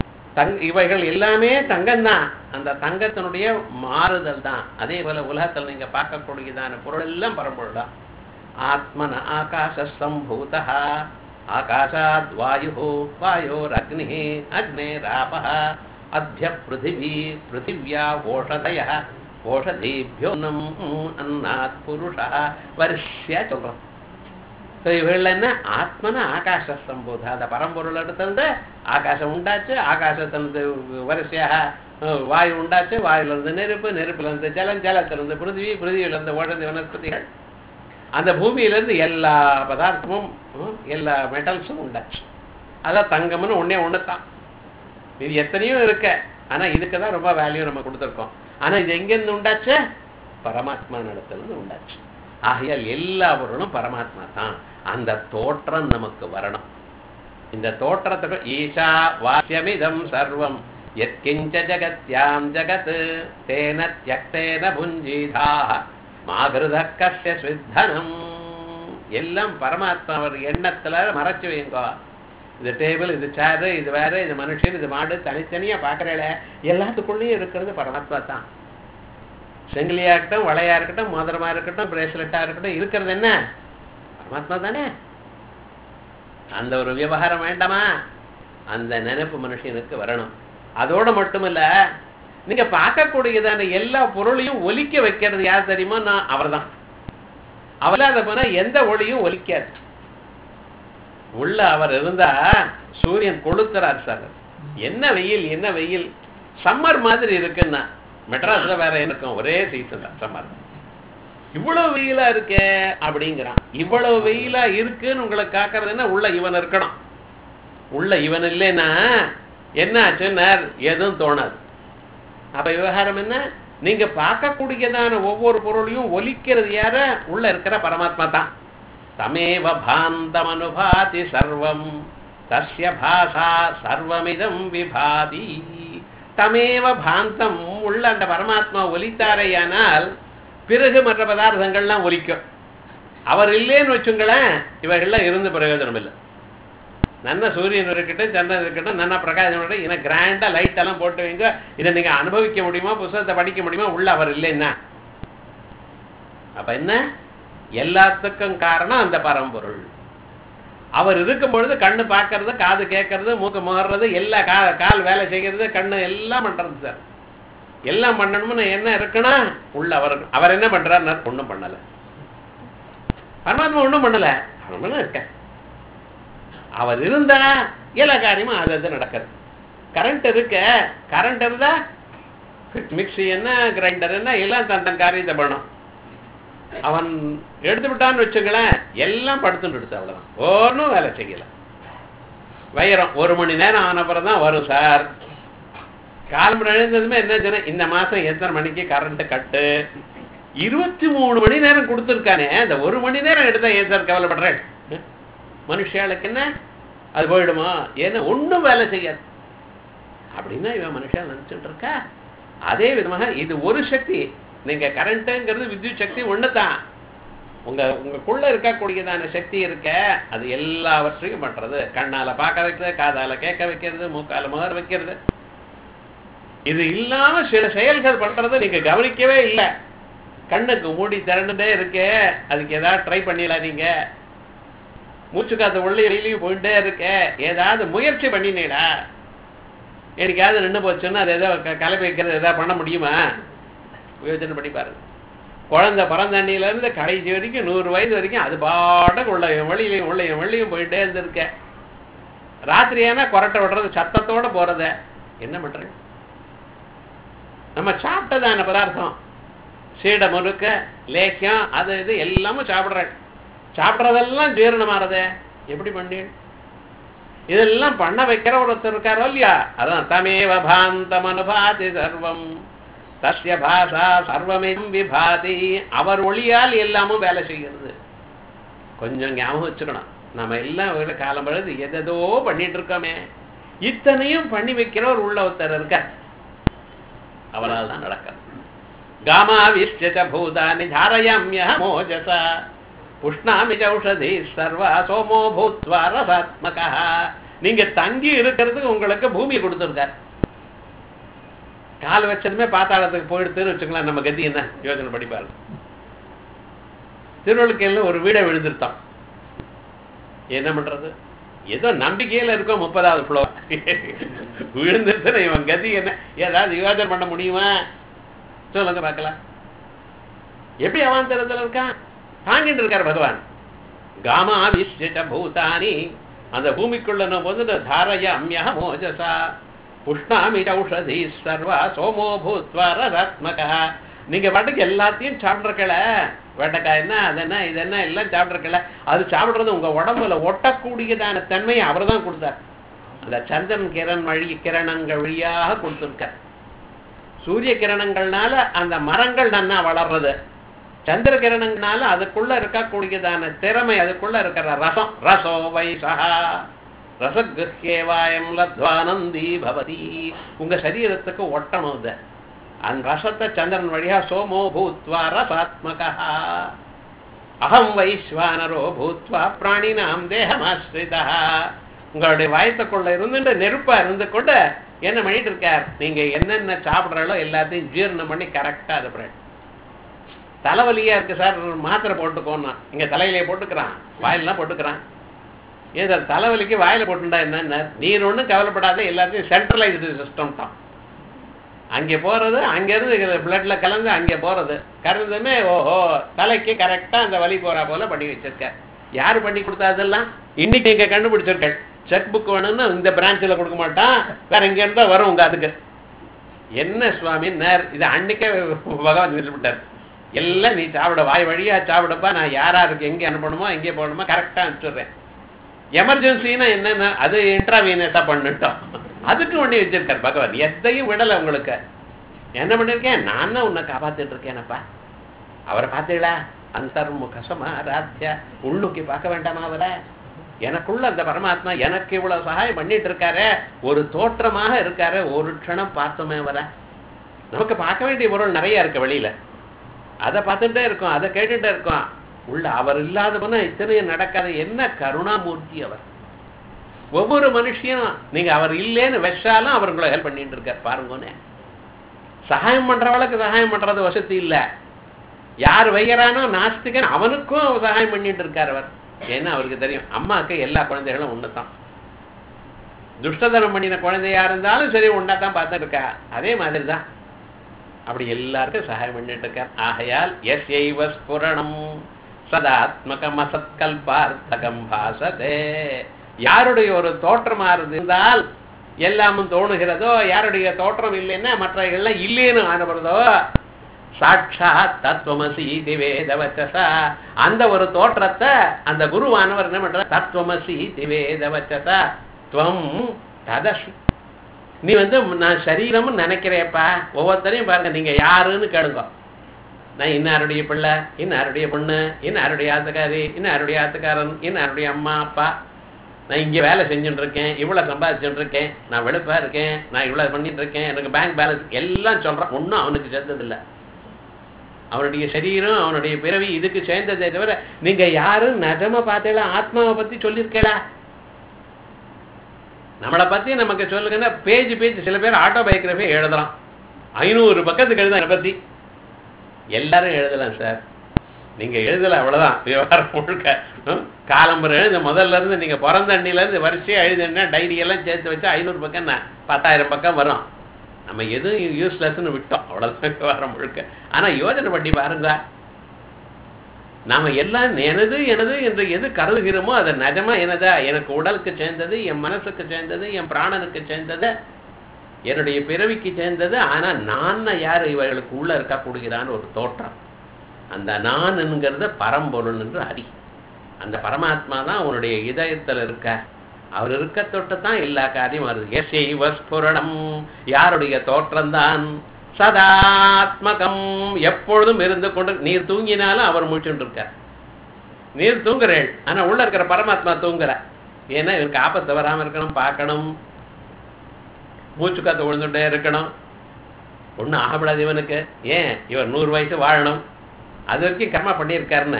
Speaker 1: இவைகள் எல்லாமே தங்கம்தான், அந்த தங்கத்தினுடைய மாறுதல் தான். அதே போல உலகத்தில் நீங்க பார்க்கக்கூடியதான பொருள் எல்லாம் பரம்பொருள் தான். ஆத்மன ஆகாச சம்பூதா, ஆகாஷாத் வாயு, வாயோர் அக்னி, அக்னேராப, அத்ய பிருத்திவி, பிருத்திவ்யா ஓஷதய, ஓஷதீபியோன்னம் அன்னாத் புருஷ வருஷ்யா சொல்றோம். இவைகள் என்ன? ஆத்மன ஆகாச சம்போத, அந்த பரம்பொருள் எடுத்திருந்து ஆகாசம் உண்டாச்சு, ஆகாசத்திலிருந்து வரிசையாக வாயு உண்டாச்சு, வாயுலேருந்து நெருப்பு, நெருப்புலேருந்து ஜலம், ஜலத்திலிருந்து பிருத்திவி, பிருத்திவிலிருந்து ஓஷதி வனஸ்பதிகள், அந்த பூமியிலிருந்து எல்லா பதார்த்தமும் எல்லா மெட்டல்ஸும் உண்டாச்சு. அதான் தங்கம்னு ஒண்ணு தான். இது எத்தனையோ இருக்க, ஆனா இதுக்கு தான் ரொம்ப வேல்யூ நம்ம கொடுத்துருக்கோம். ஆனா இது எங்கேருந்து உண்டாச்சு? பரமாத்மா இடத்துலேருந்து உண்டாச்சு. ஆகையால் எல்லா பொருளும் பரமாத்மா தான். அந்த தோற்றம் நமக்கு வரணும். இந்த தோற்றத்துக்கு ஈஷா வாசியமிதம் சர்வம் யத்கிஞ்ச ஜகத்யாம் ஜகத் தேன த்யக்தேன புஞ்சீதாக மாகிருத கஸ்ய ஸ்வித்தனம். எல்லாம் பரமாத்மா அவர் எண்ணத்துல மறைச்சு வைங்க. இது டேபிள், இது சேரு, இது வேற, இது மனுஷன், இது மாடு, தனித்தனியா பாக்குறேல, எல்லாத்துக்குள்ளேயும் இருக்கிறது பரமாத்மா தான். செங்கிலியா இருக்கட்டும், வளையா இருக்கட்டும், மோதிரமா இருக்கட்டும், பிரேஸ்லெட்டா இருக்கட்டும், இருக்கிறது என்ன? பரமாத்மா தானே. அந்த ஒரு விவகாரம் வேண்டாமா? அந்த நினைப்பு மனுஷனுக்கு வரணும். அதோட மட்டுமில்ல, நீங்க பார்க்கக்கூடியதான எல்லா பொருளையும் ஒலிக்க வைக்கிறது யார் தெரியுமா? நான் அவர் தான். அவராத போனா எந்த ஒளியும் ஒலிக்காது. உள்ள அவர் இருந்தா சூரியன் கொளுத்துறார் சார். என்ன வெயில், என்ன வெயில்! சம்மர் மாதிரி இருக்குன்னா மெட்ராஸ்ல வேற இருக்கும், ஒரே சீசன் தான் சம்மர். இவ்வளவு வெயிலா இருக்கே அப்படிங்கிறான். இவ்வளவு வெயிலா இருக்குன்னு உங்களுக்கு காக்கிறதுன்னா உள்ள இவன் இருக்கணும். உள்ள இவன் இல்லைன்னா என்ன ஆச்சுன்னா எதுவும் தோணாது. அப்ப விவகாரம் என்ன? நீங்க பார்க்கக்கூடியதான ஒவ்வொரு பொருளையும் ஒலிக்கிறது யார? உள்ள இருக்கிற பரமாத்மா தான். தமேவ பாந்தம் அனுபாதி சர்வம் தஸ்ய பாஷா சர்வமிதம் விபாதி. தமேவ பாந்தம், உள்ள அந்த பரமாத்மா ஒலித்தாரையானால் பிறகு மற்ற பதார்த்தங்கள்லாம் ஒலிக்கும். அவர் இல்லைன்னு வச்சுங்களேன், இவைகள்லாம் இருந்து பிரயோஜனம் இல்லை. நல்ல சூரியன் இருக்கட்டும், சந்திரன் இருக்கட்டும், நல்ல பிரகாசம், இன்னும் கிராண்டா லைட் எல்லாம் போட்டு வைங்க, இதை நீங்க அனுபவிக்க முடியுமா? புத்தகத்தை படிக்க முடியுமா? உள்ள அவர் இல்லைன்னா அப்ப என்ன? எல்லாத்துக்கும் காரணம் அந்த பரம்பொருள். அவர் இருக்கும் பொழுது கண்ணு பார்க்கறது, காது கேட்கறது, மூக்கு முகர்றது, எல்லா கால் வேலை செய்கிறது, கண்ணு எல்லாம் பண்றது சார். எல்லாம் பண்ணணும்னு என்ன இருக்குன்னா உள்ள அவர் என்ன பண்றாரு? ஒண்ணும் பண்ணல. பரமாத்மா ஒண்ணும் பண்ணல, அவன் இருக்க. அவர் இருந்தா எல்லா காரியமும் அது நடக்கிறது. கரண்ட் இருக்க, கரண்ட் இருந்தா மிக்சி என்ன கிரைண்டர் என்ன எல்லாம் தன் காரியத்தை பண்ணும். அவன் எடுத்து விட்டான்னு வச்சுங்களேன், எல்லாம் படுத்துட்டு எடுத்து, அவ்வளவுதான், ஒன்றும் வேலை செய்யல. வைரம் 1 மணி நேரம் ஆனப்புறம் தான் வரும் சார். காலம் எழுந்ததுமே என்ன சொன்ன, இந்த மாசம் எத்தனை மணிக்கு கரண்ட் கட்டு? 23 மணி நேரம் கொடுத்துருக்கானே, அந்த 1 மணி நேரம் எடுத்தா ஏன் சார் கவலைப்படுறேன்? மனுஷாளுக்கு என்ன அது போயிடுமா? ஏன்னா ஒன்றும் வேலை செய்யாது அப்படின்னா இவன் மனுஷன் நினைச்சுட்டு இருக்கா. அதே விதமாக இது ஒரு சக்தி. நீங்க கரண்ட்ங்கிறது வித்யுத் சக்தி ஒண்ணுதான். உங்களுக்குள்ள இருக்கக்கூடியதான சக்தி இருக்க, அது எல்லாவற்றையும் பண்றது. கண்ணால பார்க்க வைக்கிறது, காதால கேட்க வைக்கிறது, மூக்கால முகர வைக்கிறது. இது இல்லாம சில செயல்கள் பண்றது நீங்க கவனிக்கவே இல்லை. கண்ணுக்கு மூடி திறந்துட்டே இருக்கே, அதுக்கு ஏதாவது ட்ரை பண்ணிடலாம். நீங்க மூச்சு காத்த உள்ளே வெளியிலையும் போயிட்டே இருக்க, ஏதாவது முயற்சி பண்ணினீடா? எனக்காவது நின்று போச்சுன்னா அது ஏதாவது கலப்பை வைக்கிறது ஏதாவது பண்ண முடியுமா? யோசனை பண்ணி பாருங்க. குழந்தை பிறந்தண்ணில இருந்து கடைசி வரைக்கும் 100 வயது வரைக்கும் அது பாட்டுக்கு உள்ள வெளியிலையும் போயிட்டே இருந்திருக்க. ராத்திரியானா கொரட்டை விடுறது, சத்தத்தோட போறத என்ன பண்றது? நம்ம சாப்பிட்டதான பதார்த்தம், சீடை முறுக்க லேக்கியம் அது இது எல்லாமும் சாப்பிட்றதெல்லாம் ஜீரணமாறதே எப்படி பண்ணி? இதெல்லாம் பண்ண வைக்கிற ஒருத்தர் இருக்காரோ இல்லையா? அதான் தமேவ பாந்தம் அனுபாதி சர்வம் தஸ்ய பாஷா சர்வமிம் விபாதி. அவர் ஒளியால் எல்லாமும் வேலை செய்கிறது. கொஞ்சம் ஞாபகம் வச்சுக்கணும். நம்ம எல்லாம் காலம் பொழுது எதோ பண்ணிட்டு இருக்கோமே, இத்தனையும் பண்ணி வைக்கிறவர் உள்ள ஒருத்தர் இருக்கார், அவரால் தான் நடக்கிறது. காமாவிஷ்ட பூதானி தாரயாம்ய மோஜசா புஷ்ணாமி ஔஷதி சர்வா சோமோ பூத்வா ரசாத்மகா. நீங்க தங்கி இருக்கிறதுக்கு உங்களுக்கு பூமி கொடுத்துருக்கார். கால் வச்சதுமே பாத்தாளத்துக்கு போயிடுத்துன்னு வச்சுக்கலாம். நம்ம கதி என்ன யோசனை படிப்பாரு. திருவள்ளுக்கையில ஒரு வீடை விழுந்துருத்தான். என்ன பண்றது? ஏதோ நம்பிக்கையில இருக்கோம். 30வது ஃப்ளோர் விழுந்துருச்சுன்னா இவன் கதி என்ன? ஏதாவது யோசனை பண்ண முடியுமா? சொல்லுங்க பார்க்கலாம். எப்படி அவாந்தரத்துல இருக்கான்? தாங்கிட்டு இருக்கார் பகவான். காமாவிஷ்ட பூதானி, அந்த பூமிக்குள்ள வந்து தாரயாம்ய மோஜசா புஷ்ணாமி ஔஷதி சர்வா சோமோ பூத்வா ரசாத்மகா. நீங்க பாட்டுக்கு எல்லாத்தையும் சாப்பிட்ருக்கல, வெண்டைக்காய் என்ன அது என்ன இது என்ன எல்லாம் சாப்பிட்ருக்கல. அது சாப்பிட்றது உங்க உடம்புல ஒட்டக்கூடியதான தன்மையை அவர் தான் கொடுத்தார். அந்த சந்திரன் கிரணங்கள் வழியாக கொடுத்துருக்கார். சூரிய கிரணங்கள்னால அந்த மரங்கள் நன்னா வளர்றது, சந்திர கிரணங்கள்னால அதுக்குள்ள இருக்கக்கூடியதான திறமை, அதுக்குள்ள இருக்கிற ரசம், ரசோ வைசா ரசகிருஹ்யேவாயம் லத்வானந்தி பவதி. உங்க சரீரத்துக்கு ஒட்டணும். அந்த ரசத்தை சந்திரன் வழியா சோமோ பூத்வா ரசாத்மகா அகம் வைஸ்வானரோ பூத்வா பிராணினாம் தேகமாஸ்ரிதா. உங்களுடைய வயத்துக்குள்ள இருந்துட்டு நெருப்பா இருந்து கொண்டு என்ன பண்ணிட்டு இருக்கார்? நீங்க என்னென்ன சாப்பிட்றாலோ எல்லாத்தையும் ஜீரணம் பண்ணி கரெக்டா அது. தலைவலியா இருக்கு சார், மாத்திரை போட்டுக்கோன்னா இங்க தலையிலே போட்டுக்கிறான், வாயிலாம் போட்டுக்கிறான். ஏன் சார் தலைவலிக்கு வாயில போட்டுட்டா என்ன? நீர் ஒன்றும் கவலைப்படாத, எல்லாத்தையும் சென்ட்ரலைஸ்டு சிஸ்டம் தான். அங்கே போறது, அங்கேருந்து பிளட்ல கலந்து அங்கே போறது, கறந்ததுமே ஓஹோ தலைக்கு கரெக்டா அந்த வலி போறா போல பண்ணி வச்சிருக்க. யாரு பண்ணி கொடுத்தாதெல்லாம்? இன்னைக்கு நீங்க கண்டுபிடிச்சிருக்க. செக் புக் வேணும்னு இந்த பிரான்ச்சில் கொடுக்க மாட்டான், வேற இங்க இருந்தா வரும் உங்க. அதுக்கு என்ன சுவாமி நேர் இது அன்னைக்கே பகவான் சொல்லிவிட்டார். எல்லாம் நீ சாப்பிட, வாய் வழியா சாப்பிடப்பா, நான் யாராருக்கு எங்கே அனுப்பணுமோ எங்கே போகணுமோ கரெக்டாக அனுப்பிச்சுடுறேன். எமர்ஜென்சின்னா என்னன்னா அது இன்ட்ராவீனஸா பண்ணிட்டோம். அதுக்கு ஒண்ணு வச்சிருக்கார் பகவான். எதையும் விடலை உங்களுக்கு. என்ன பண்ணிருக்கேன்? நான் தான் உன்னை காப்பாத்திட்டு இருக்கேனப்பா. அவரை பார்த்தீங்களா? அந்தர்முகசமா ராத்தியா, உள்நோக்கி பார்க்க வேண்டாமா அவரை? எனக்குள்ள அந்த பரமாத்மா எனக்கு இவ்வளவு சகாயம் பண்ணிட்டு இருக்காரு, ஒரு தோற்றமாக இருக்காரு. ஒரு க்ஷணம் பார்த்தோமே அவரை. நமக்கு பார்க்க வேண்டிய பொருள் நிறைய இருக்கு வெளியில, அதை பார்த்துட்டே இருக்கோம், அதை கேட்டுட்டே இருக்கோம். உள்ள அவர் இல்லாத போனா இத்தனையும் நடக்காத. என்ன கருணாமூர்த்தி அவர். ஒவ்வொரு மனுஷியும் நீங்க அவர் இல்லைன்னு வச்சாலும் அவர் உங்களை ஹெல்ப் பண்ணிட்டு இருக்கார் பாருங்கன்னு. சகாயம் பண்றவளுக்கு சகாயம் பண்றது வசதி இல்லை. யார் வைக்கிறானோ நாஸ்திகன் அவனுக்கும் சகாயம் பண்ணிட்டு இருக்கார் அவர். ஏன்னா அவருக்கு தெரியும் அம்மாவுக்கு எல்லா குழந்தைகளும் ஒண்ணுதான். துஷ்டதனம் பண்ணின குழந்தையா இருந்தாலும் சரி ஒன்னா தான் பார்த்துட்டு இருக்கா. அதே மாதிரிதான் அப்படி எல்லாருக்கும் சகாயம் பண்ணிட்டு இருக்கார். ஆகையால் எஸ்யைவ ஸ்புரணம் சதாத்மகம் அசத்கல்பார்த்தகம் பாசதே. யாருடைய ஒரு தோற்றமா இருந்தால் எல்லாமும் தோணுகிறதோ, யாருடைய தோற்றம் இல்லைன்னா மற்றவர்கள்லாம் இல்லைன்னு ஆனப்படுறதோ, சாட்சாத் தத்துவமசி திவேதவச்சசா, அந்த ஒரு தோற்றத்தை அந்த குருவானவர் என்ன பண்ற, தத்துவமசி திவேதவச்சசா துவம் ததசி. நீ நான் சரீரம்னு நினைக்கிறேப்பா. ஒவ்வொருத்தரையும் பாருங்க, நீங்க யாருன்னு கேளுங்க. நான் இன்னாருடைய பிள்ளை, இன்னாருடைய பொண்ணு, இன்னாருடைய ஆத்துக்காரி, இன்னாருடைய ஆத்துக்காரன், இன்னாருடைய அம்மா அப்பா, நான் இங்கே வேலை செஞ்சுட்டு இருக்கேன், இவ்வளோ சம்பாதிச்சுட்டு இருக்கேன், நான் வெளுப்பா இருக்கேன், நான் இவ்வளோ பண்ணிட்டு இருக்கேன், எனக்கு பேங்க் பேலன்ஸ் எல்லாம் சொல்கிறான். ஒன்றும் அவனுக்கு சேர்ந்ததில்லை. அவனுடைய சரீரம் அவனுடைய பிறவி இதுக்கு சேர்ந்ததே தவிர நீங்க யாரும் நிஜமா பார்த்தீங்களா, ஆத்மாவை பத்தி சொல்லியிருக்கா? நம்மளை பத்தி நமக்கு சொல்லுங்கன்னா பேஜ் சில பேர் ஆட்டோபயோகிராஃபி எழுதலாம், 500 பக்கத்துக்கு எழுத என்னை பத்தி. எல்லாரும் எழுதலாம் சார், நீங்க எழுதல அவ்வளவுதான். விவகாரம் முழுக்க காலம்பரம் எழுத முதல்ல இருந்து நீங்க பிறந்த அண்ணில இருந்து வரிசையா எழுதுனா டைரி எல்லாம் சேர்த்து வச்சா 500 பக்கம் 10,000 பக்கம் வரும். நம்ம எதுவும் யூஸ்லெஸ்ன்னு விட்டோம், அவ்வளவுதான் விவகாரம் முழுக்க. ஆனா யோஜனை பண்ணி பாருங்க, நாம எல்லாம் எனது எனது என்று எது கருதுகிறோமோ அது நிஜமா எனதா? எனக்கு உடலுக்கு சேர்ந்தது, என் மனசுக்கு சேர்ந்தது, என் பிராணனுக்கு சேர்ந்தது, என்னுடைய பிறவிக்கு சேர்ந்தது. ஆனா நான் யார்? இவர்களுக்கு உள்ள இருக்கக்கூடியதான ஒரு தோற்றம். அந்த நான் என்கிறத பரம்பொருள் என்று அறி. அந்த பரமாத்மா தான் உன்னுடைய இதயத்தில் இருக்க. அவர் இருக்க தொட்டுத்தான் எல்லா காரியம் வருது. எஸ்யைவ ஸ்புரணம், யாருடைய தோற்றம்தான் சதாத்மகம், எப்பொழுதும் இருந்து கொண்டு. நீர் தூங்கினாலும் அவர் முடிச்சுட்டு இருக்கார். நீர் தூங்குறேள், ஆனா உள்ள இருக்கிற பரமாத்மா தூங்குற. ஏன்னா இவருக்கு ஆபத்து வராம இருக்கணும், பார்க்கணும், மூச்சு காத்து விழுந்துட்டே இருக்கணும். ஒன்றும் ஆகப்படாது இவனுக்கு. ஏன் இவர் 100 வயசு வாழணும், அது வரைக்கும் கர்மா பண்ணியிருக்காருன்னு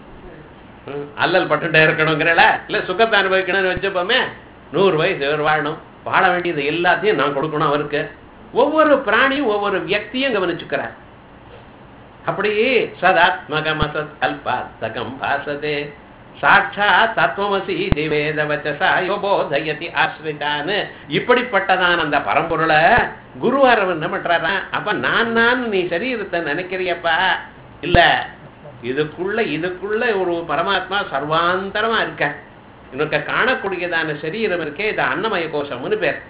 Speaker 1: அல்லல் பட்டுட்டே இருக்கணுங்கிறல, இல்லை சுகத்தை அனுபவிக்கணும்னு வச்சுப்போமே. 100 வயசு இவர் வாழணும், வாழ வேண்டியது எல்லாத்தையும் நான் கொடுக்கணும் அவருக்கு. ஒவ்வொரு பிராணியும் ஒவ்வொரு வியக்தியும் கவனிச்சுக்கிறார். அப்படியே சதாத்மகம் அசத் அல்பாத்தகம் பாசதே சாட்சா தத்துவமசி திவேதவச்சசா யோபோதயதி ஆஸ்ரிதான்னு. இப்படிப்பட்டதான் அந்த பரம்பொருளை குருவாரவன் என்ன பண்றாரா? அப்ப நான் நீ சரீரத்தை நினைக்கிறியப்பா? இல்ல, இதுக்குள்ள ஒரு பரமாத்மா சர்வாந்தரமா இருக்க. இன்னொரு காணக்கூடியதான சரீரம் இருக்கே, இது அன்னமய கோஷம்னு பேர்.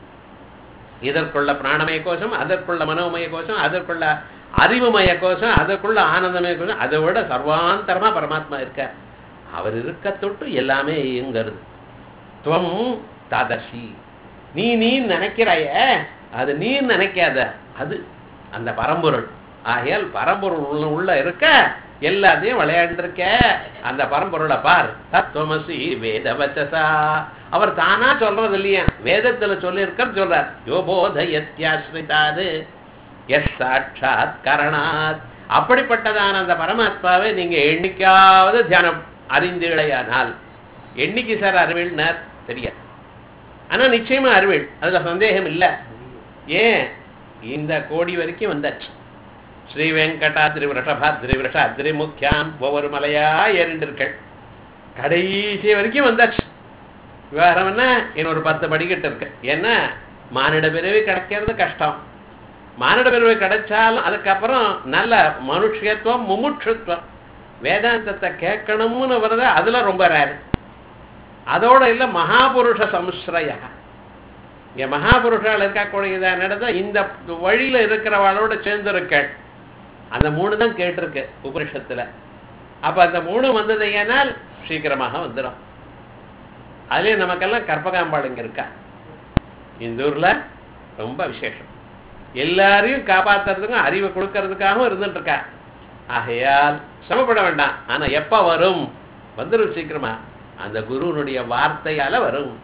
Speaker 1: இதற்குள்ள பிராணமய கோஷம், அதற்குள்ள மனோமய கோஷம், அதற்குள்ள அறிவுமய கோஷம், அதற்குள்ள ஆனந்தமய கோஷம், அதை விட சர்வாந்தரமா பரமாத்மா இருக்க. அவர் இருக்க தொட்டு எல்லாமே இயங்குறது. துவம் ததசி, நீ நினைக்கிறாய, அது நீ நினைக்காத, அது அந்த பரம்பொருள். ஆகையால் பரம்பொருள் உள்ள இருக்க எல்லாத்தையும் விளையாண்டிருக்க. அந்த பரம்பொருளை பார். தத்துவமசி வேதவச்சசா, அவர் தானா சொல்றது இல்லையா, வேதத்துல சொல்லியிருக்க சொல்றார். யோபோதயத்யாஸ்ரிதாது எஸ் சாட்சாத் கரணாத். அப்படிப்பட்டதான அந்த பரமாத்மாவை நீங்க எண்ணிக்காவது தியானம் அறிந்தீழையானால், என்னைக்கு சார் அறிவில்னார் தெரியாது, ஆனா நிச்சயமா அறிவில், அதுல சந்தேகம் இல்லை. ஏன் இந்த கோடி வரைக்கும் வந்தாச்சு. ஸ்ரீ வெங்கடாத்ரி விரஷபாத்ரி விரஷாத்ரி முக்கியாம் ஒவ்வொரு மலையா ஏறிண்டிருக்கள், கடைசி வரைக்கும் வந்தாச்சு. விவகாரம் என்ன, இன்னொரு 10 படிக்கட்டு இருக்கு. ஏன்னா மானிட பிறவி கிடைக்கிறது கஷ்டம். மானிட பிறவி கிடைச்சாலும் அதுக்கப்புறம் நல்ல மனுஷத்துவம் முமுட்சுத்துவம் வேதாந்தத்தை கேட்கணும்னு வருது, அதுல ரொம்ப ரேர். அதோட இல்ல மகாபுருஷ சம்ஸ்ரயா, இங்க மகாபுருஷால் இருக்கக்கூடியதான் நடந்த இந்த வழியில இருக்கிறவாளோட சேர்ந்திருக்கள். அந்த 3 தான் கேட்டிருக்கு உபனிஷத்துல. அப்ப அந்த 3 வந்தது ஏனால் சீக்கிரமாக வந்துடும். அதுலயே நமக்கெல்லாம் கற்பகாம்பாள் இங்க இருக்கா, இந்த ஊர்ல ரொம்ப விசேஷம். எல்லாரையும் காப்பாத்துறதுக்கும் அறிவை கொடுக்கறதுக்காகவும் இருந்துட்டு இருக்கா. ஆகையால் சமப்பட வேண்டாம். ஆனா எப்ப வரும்? வந்துடும் சீக்கிரமா, அந்த குருனுடைய வார்த்தையால வரும்.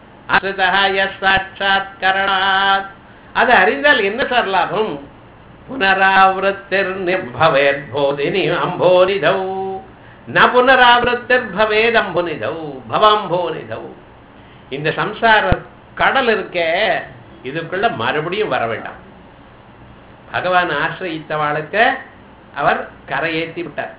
Speaker 1: அதை அறிந்தால் என்ன சார் லாபம்? புனராவృத்திர் நிர்பவேத் போதினி அம்போனிதௌ ந புனராவృத்திர் பவேத் அம்புனிதௌ பவாம்போனிதௌ. இந்த சம்சார கடல் இருக்கே, இதுக்குள்ள மறுபடியும் வர வேண்டாம். பகவான் ஆசிரயித்தவாளுக்கு அவர் கரையேற்றி விட்டார்.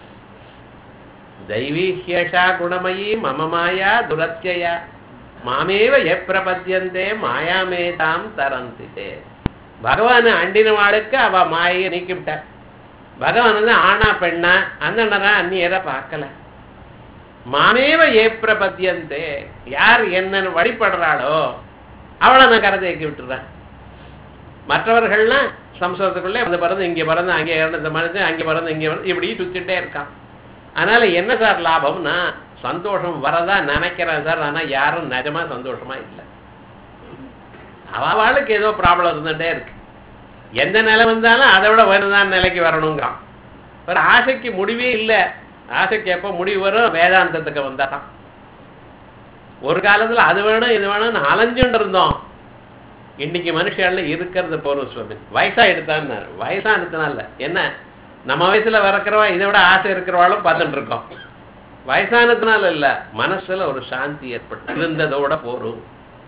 Speaker 1: தெய்வீஹ்யஷா குணமயி மம மாயா துரத்யயா மாமேவ எப்பிரபத்யந்தே மாயாமேதாம் தரந்திதே. பகவான் அண்டினவாளுக்கு அவ மாயை நீக்கிவிட்டார். பகவான் வந்து ஆனா பெண்ணா அண்ணனரா அந்நியரை பார்க்கல. மாமேவ ஏப்பிரபத்தியந்தே, யார் என்னன்னு வழிபடுறாளோ அவளை நான் கரை தேக்கி விட்டுறேன். மற்றவர்கள்லாம் சம்சாரத்துக்குள்ளே அந்த பிறந்து இங்கே பிறந்து அங்கே இறந்து மனுஷன் அங்கே பிறந்து இங்கே வந்து இப்படி சுத்திட்டே இருக்கான். அதனால என்ன சார் லாபம்னா சந்தோஷம் வரதா நினைக்கிறேன் சார், ஆனா யாரும் நிஜமா சந்தோஷமா இல்லை. அவளுக்கு ஏதோ ப்ராப்ளம் இருந்துட்டே இருக்கு. எந்த நிலை வந்தாலும் அதை விட வேணுதான் நிலைக்கு வரணுங்கிறான். ஒரு ஆசைக்கு முடிவே இல்லை. ஆசைக்கு எப்போ முடிவு வரும்? வேதாந்தத்துக்கு வந்தாதான். ஒரு காலத்துல அது வேணும் இது வேணும்னு அலைஞ்சுட்டு இருந்தோம். இன்னைக்கு மனுஷால இருக்கிறது போறோம் சுவாமி. வயசா எடுத்தான்னு வயசானதுனால என்ன, நம்ம வயசுல வரக்கிறவா இதை விட ஆசை இருக்கிறவாளும் பார்த்துட்டு இருக்கோம். வயசானதுனால இல்ல, மனசுல ஒரு சாந்தி ஏற்பட்டு இருந்ததோட போறோம்.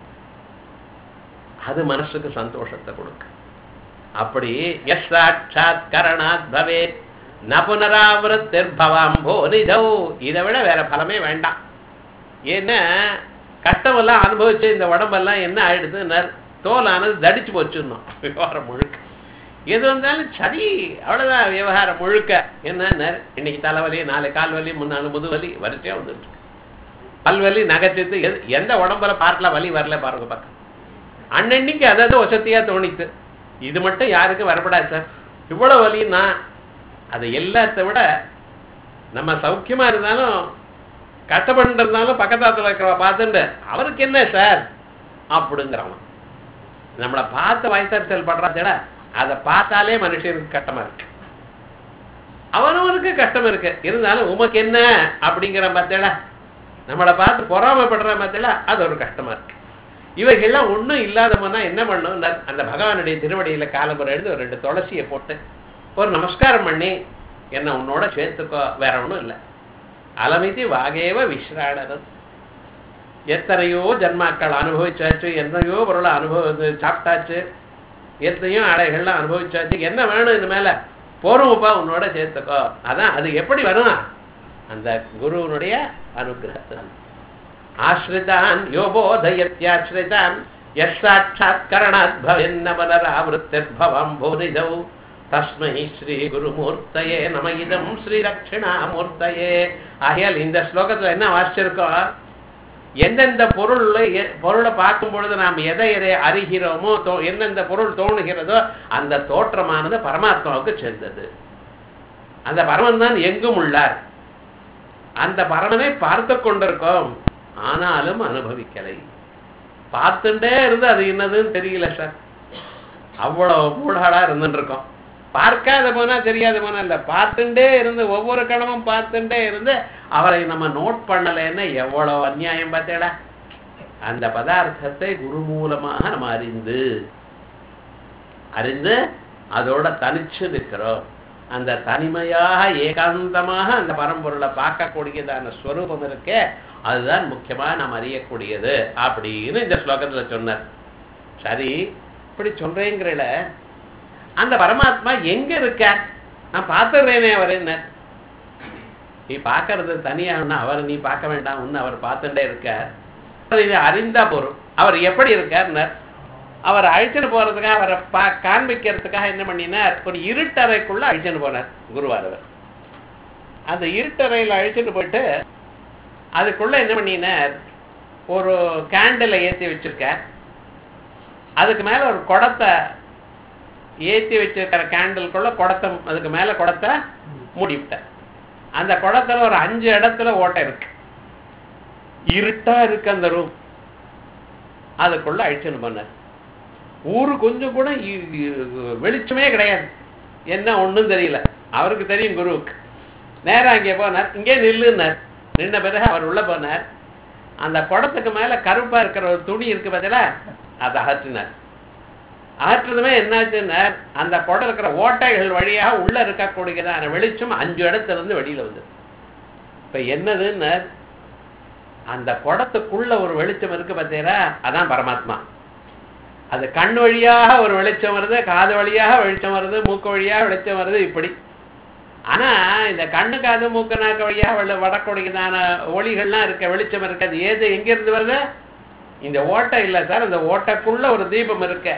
Speaker 1: அது மனசுக்கு சந்தோஷத்தை கொடுக்கு. அப்படி யசாட்சாத் கரணாத் பவே ந புனராவருத்திர்பவாம்போ நிதௌ, இதை விட வேற பலமே வேண்டாம். ஏன்னா கஷ்டமெல்லாம் அனுபவிச்சு இந்த உடம்பெல்லாம் என்ன ஆயிடுது, தோலானது தடிச்சு போச்சுன்னோம். விவகாரம் முழுக்க எது வந்தாலும் சரி அவ்வளவுதான். விவகாரம் முழுக்க என்ன, இன்னைக்கு தலைவலி, நாளை கால் வலி, முன்னாள் முதுவலி வரிசையா வந்துட்டு இருக்கு. பல்வலி நகைச்சித்து எந்த உடம்புல பார்க்கல வலி வரல பாருங்க பக்கம். அன்னன்னைக்கு அதாவது வசதியா தோணித்து. இது மட்டும் யாருக்கும் வரப்படாது சார். இவ்வளவு வலின்னா அது எல்லாத்தை விட நம்ம சௌக்கியமா இருந்தாலும் கஷ்டப்பட்டு இருந்தாலும் பக்கத்தாத்துல இருக்கிறவ பார்த்துட்டு அவருக்கு என்ன சார் அப்படிங்கிறவன் நம்மளை பார்த்த வயசரிசல் படுறாச்சடா, அதை பார்த்தாலே மனுஷனுக்கு கஷ்டமா இருக்கு. அவனவனுக்கு கஷ்டம் இருக்கு, இருந்தாலும் உமக்கு என்ன அப்படிங்கிற பார்த்தேடா, நம்மளை பார்த்து பொறாமப்படுற பார்த்தேடா, அது ஒரு கஷ்டமா இருக்கு. இவைகள்லாம் ஒன்றும் இல்லாதவனா என்ன பண்ணும், அந்த பகவானுடைய திருவடியில காலம்புரை எழுந்து ஒரு 2 துளசியை போட்டு ஒரு நமஸ்காரம் பண்ணி என்ன உன்னோட சேர்த்துக்கோ, வேற ஒன்றும் இல்லை. அலமிதி வாகேவ விஸ்ராடனம். எத்தனையோ ஜன்மாக்கள் அனுபவிச்சாச்சு, எத்தனையோ பொருளை சாப்பிட்டாச்சு, எத்தனையோ அடைகள்லாம் அனுபவிச்சாச்சு, என்ன வேணும் இது மேல போறோம்ப்பா உன்னோட சேர்த்துக்கோ. அதான் அது எப்படி வரும், அந்த குருவனுடைய அனுகிரகத்தான். ஆஸ்ரிதான் யோபோதயத்யாஸ்ரிதான் யசாட்சாத் கரணாத் பவென்ன புனராவருத்திர்பவம் பூரிதௌ தஸ்மை ஸ்ரீ குருமூர்த்தயே நம இதம் ஸ்ரீ தட்சிணாமூர்த்தயே. ஆகையால் இந்த ஸ்லோகத்துல என்ன வாசிச்சிருக்கோம், எந்தெந்த பொருளை பார்க்கும் பொழுது நாம் எதை அறிகிறோமோ, எந்தெந்த பொருள் தோணுகிறதோ அந்த தோற்றமானது பரமாத்மாவுக்கு சேர்ந்தது. அந்த பரமன் தான் எங்கும் உள்ளார். அந்த பரமனை பார்த்து கொண்டிருக்கோம், ஆனாலும் அனுபவிக்கலை. பார்த்துட்டே இருந்து அது என்னதுன்னு தெரியல சார். அவ்வளவு மூடாடா இருந்துட்டு இருக்கோம். பார்க்காத போனா தெரியாத போனா இல்ல, பார்த்துட்டே இருந்து ஒவ்வொரு கணமும் பார்த்துட்டே இருந்து அவரை நம்ம நோட் பண்ணலைன்னா எவ்வளவு அநியாயம் பார்த்தேடா. அந்த பதார்த்தத்தை குரு மூலமாக நம்ம அறிந்து அதோட தனிச்சு நிற்கிறோம். அந்த தனிமையாக ஏகாந்தமாக அந்த பரம்பொருளை பார்க்கக்கூடியதான ஸ்வரூபம் இருக்கே, அதுதான் முக்கியமா நாம் அறியக்கூடியது அப்படின்னு இந்த ஸ்லோகத்துல சொன்னார். சரி, இப்படி சொல்றேங்கிறல அந்த பரமாத்மா எங்க இருக்க, நான் பார்த்துடுறேனே அவர் என்ன, நீ பார்க்கறது தனியானா அவர் நீ பார்க்க வேண்டாம், ஒன்னு அவர் பார்த்துட்டே இருக்கார். இதை அறிந்தா போறோம். அவர் எப்படி இருக்கார், அவர் அழிச்சுட்டு போறதுக்காக அவரை காண்பிக்கிறதுக்காக என்ன பண்ணினார், ஒரு இருட்டறைக்குள்ள அழிச்சுட்டு போனார் குருவாரவர். அந்த இருட்டறையில அழிச்சுட்டு போயிட்டு அதுக்குள்ள என்ன பண்ணினார், ஒரு கேண்டிலை ஏற்றி வச்சிருக்கார். அதுக்கு மேல ஒரு குடத்தை ஏற்றி வச்சிருக்கிற கேண்டிலுக்குள்ள குடத்தை, அதுக்கு மேல குடத்தை மூடிவிட்டார். அந்த குடத்துல ஒரு 5 இடத்துல ஓட்டை இருக்கு, இருட்டா இருக்கு அந்த ரூம். அதுக்குள்ள அழிச்சுன்னு போனார். ஊரு கொஞ்சம் கூட வெளிச்சமே கிடையாது, என்ன ஒண்ணும் தெரியல. அவருக்கு தெரியும் குருவுக்கு. நேரம் அங்கே போனார், இங்கே நில்லுன்னார். நின்ன பிறகு அவர் உள்ள போனார். அந்த குடத்துக்கு மேல கருப்பா இருக்கிற ஒரு துணி இருக்கு பார்த்தீங்களா, அதை அகற்றினார். அகற்றதுமே என்னாச்சுன்னார், அந்த குடம் இருக்கிற ஓட்டைகள் வழியாக உள்ள இருக்கக்கூடியதான வெளிச்சம் 5 இடத்துல இருந்து வெளியில வந்து. இப்ப என்னதுன்னு, அந்த குடத்துக்குள்ள ஒரு வெளிச்சம் இருக்கு பார்த்தீங்களா, அதான் பரமாத்மா. அது கண் வழியாக ஒரு வெளிச்சம் வருது, காது வழியாக வெளிச்சம் வருது, மூக்கு வழியாக வெளிச்சம் வருது, இப்படி. ஆனா இந்த கண்ணு காது மூக்கு நாக்கு வழியாக வரக்கூடியதான ஒளிகள்லாம் இருக்க வெளிச்சம் இருக்காது. ஏது எங்கிருந்து வருது, இந்த ஓட்டை இல்லை சார், அந்த ஓட்டைக்குள்ள ஒரு தீபம் இருக்க,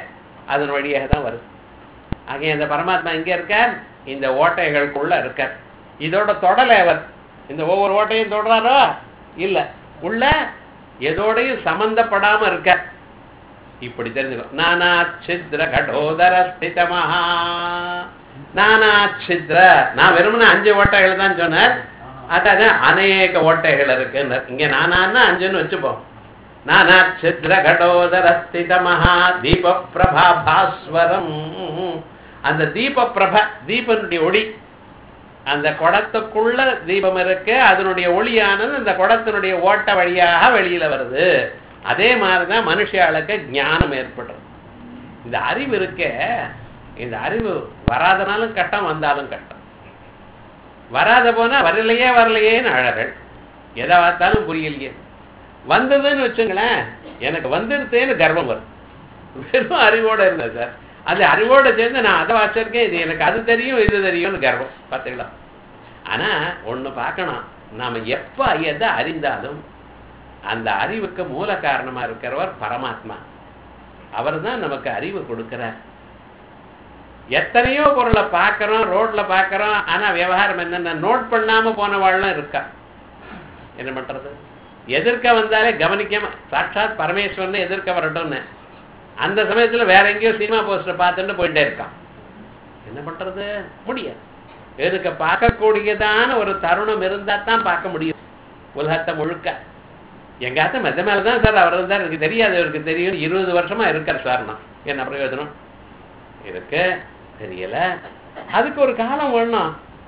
Speaker 1: அதன் வழியாக தான் வருது. ஆகிய இந்த பரமாத்மா எங்க இருக்கார்? இந்த ஓட்டைகளுக்குள்ள இருக்கார். இதோட தொடலை அவர் இந்த ஒவ்வொரு ஓட்டையும் தொடராரோ இல்ல, உள்ள எதோடையும் சம்பந்தப்படாம இருக்கார். இப்படி தெரிஞ்சுக்கணும். நானாச்சித்ர கடோதர ஸ்திதமஹா. நானாச்சித்ர, நான் வெறுமனே 5 ஓட்டைகள் தான் சொன்னார். அதான் அநேக ஓட்டைகள் இருக்கு. இங்க நானான்னா 5ன்னு வச்சுப்போம். நானாச்சித்ர கடோதர ஸ்திதமஹா தீப பிரபா பாஸ்வரம். அந்த தீப பிரப, தீபனுடைய ஒளி, அந்த குடத்துக்குள்ள தீபம் இருக்கு, அதனுடைய ஒளியானது அந்த குடத்தினுடைய ஓட்ட வழியாக வெளியில வருது. அதே மாதிரிதான் மனுஷாளுக்கு ஞானம் ஏற்படுறது. இந்த அறிவு இருக்க, இந்த அறிவு வராதனாலும் கட்டம், வந்தாலும் கட்டம். வராத போனா வரலையே வரலையேன்னு அழகள், எதை பார்த்தாலும் புரியலையே. வந்ததுன்னு வச்சுங்களேன், எனக்கு வந்துருத்தேன்னு கர்வம் வரும். வெறும் அறிவோட இருந்தது சார், அந்த அறிவோட சேர்ந்து நான் அதை வச்சிருக்கேன், இது எனக்கு அது தெரியும் இது தெரியும்னு கர்வம். பார்த்துக்கலாம். ஆனா ஒண்ணு பார்க்கணும், நாம எப்ப எதை அறிந்தாலும் அந்த அறிவுக்கு மூல காரணமா இருக்கிறவர் பரமாத்மா. அவர் தான் நமக்கு அறிவு கொடுக்கிறார். எத்தனையோ பொருளை பார்க்கிறோம், ரோட்ல பார்க்கிறோம், ஆனா விவகாரம் என்னன்னா நோட் பண்ணாம போனவாள்லாம் இருக்கா. என்ன பண்றது? எதிர்க்க வந்தாலே கவனிக்காம, சாட்சாத் பரமேஸ்வரன் எதிர்க்க வரட்டும்னு அந்த சமயத்துல வேற எங்கேயோ சினிமா போஸ்டர் பார்த்துட்டு போயிட்டே இருக்கான். என்ன பண்றது? முடியாது. எதுக்கு பார்க்கக்கூடியதான ஒரு தருணம் இருந்தா தான் பார்க்க முடியும். உலகத்தை முழுக்க எங்காத்த மெத்த மேலதான் சார் அவர் இருந்தார், எனக்கு தெரியாது, அவருக்கு தெரியும், 20 வருஷமா இருக்கார் சார். நான் என்ன பிரயோஜனம் இருக்கு? தெரியல. அதுக்கு ஒரு காலம் வேணும்.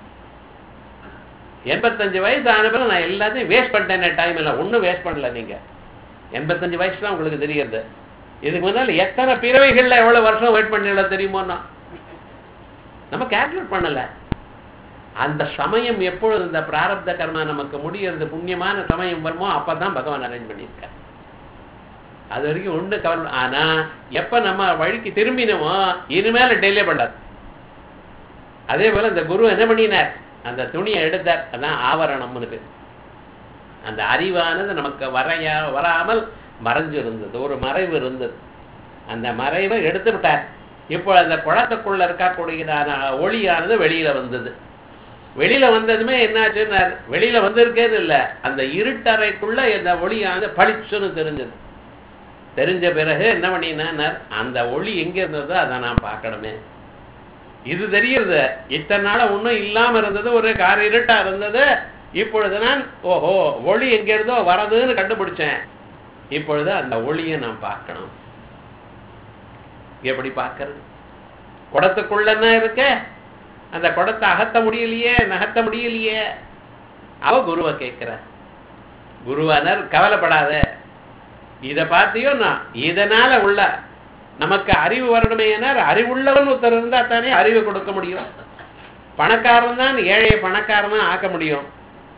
Speaker 1: 85 வயசு ஆன பிறகு நான் எல்லாத்தையும் வேஸ்ட் பண்ணிட்டேன். டைம் இல்லை, ஒன்றும் வேஸ்ட் பண்ணல. நீங்க 85 வயசு தான் உங்களுக்கு தெரியுது. இதுக்கு முன்னால எத்தனை பிறவைகள்ல எவ்வளவு வருஷம் வெயிட் பண்ணல தெரியுமோன்னா நம்ம கால்குலேட் பண்ணல. அந்த சமயம் எப்பொழுது இந்த பிராரப்த கர்மா நமக்கு முடியறது, புண்ணியமான சமயம் வருமோ அப்பதான் பகவான் அரேஞ்ச் பண்ணியிருக்கார். அது வரைக்கும் ஒண்ணு கவலை. ஆனா எப்ப நம்ம வழிக்கு திரும்பினோமோ இனிமேல டிலே பண்ணாது. அதே போல இந்த குரு என்ன பண்ணினார், அந்த துணியை எடுத்தார், அதான் ஆவரணம்னு பேர். அந்த அறிவானது நமக்கு வராமல் மறைஞ்சு இருந்தது, ஒரு மறைவு இருந்தது. அந்த மறைவை எடுத்து விட்டார். இப்போ அந்த குளத்துக்குள்ள இருக்கக்கூடியதான ஒளியானது வெளியில வந்தது. வெளியில வந்ததுமே என்னாச்சுன்னா, வெளியில வந்திருக்கேன்னு இல்லை, அந்த இருட்டறைக்குள்ள இந்த ஒளியானது பளிச்சுன்னு தெரிஞ்சது. தெரிஞ்ச பிறகு என்ன பண்ணினா, அந்த ஒளி எங்க இருந்ததோ அதை நான் பார்க்கணுமே. இது தெரியுது. இத்தனை நாள ஒன்றும் இல்லாம இருந்தது, ஒரு கார் இருட்டா இருந்தது. இப்பொழுது நான் ஓஹோ ஒளி எங்க இருந்தோ வரதுன்னு கண்டுபிடிச்சேன். இப்பொழுது அந்த ஒளியை நான் பார்க்கணும். எப்படி பார்க்கறது? குடத்துக்குள்ளன்னா இருக்க, அந்த குடத்தை அகத்த முடியலையே, நகர்த்த முடியலையே. அவ குருவை கேட்கிற. குருவானர் கவலைப்படாத, இதை பார்த்தியோ நான் இதனால உள்ள நமக்கு அறிவு வரணுமே. அறிவுள்ளவன் ஒருத்தர் இருந்தா தானே அறிவு கொடுக்க முடியும். பணக்காரன் தான் ஏழையை பணக்காரனா ஆக்க முடியும்.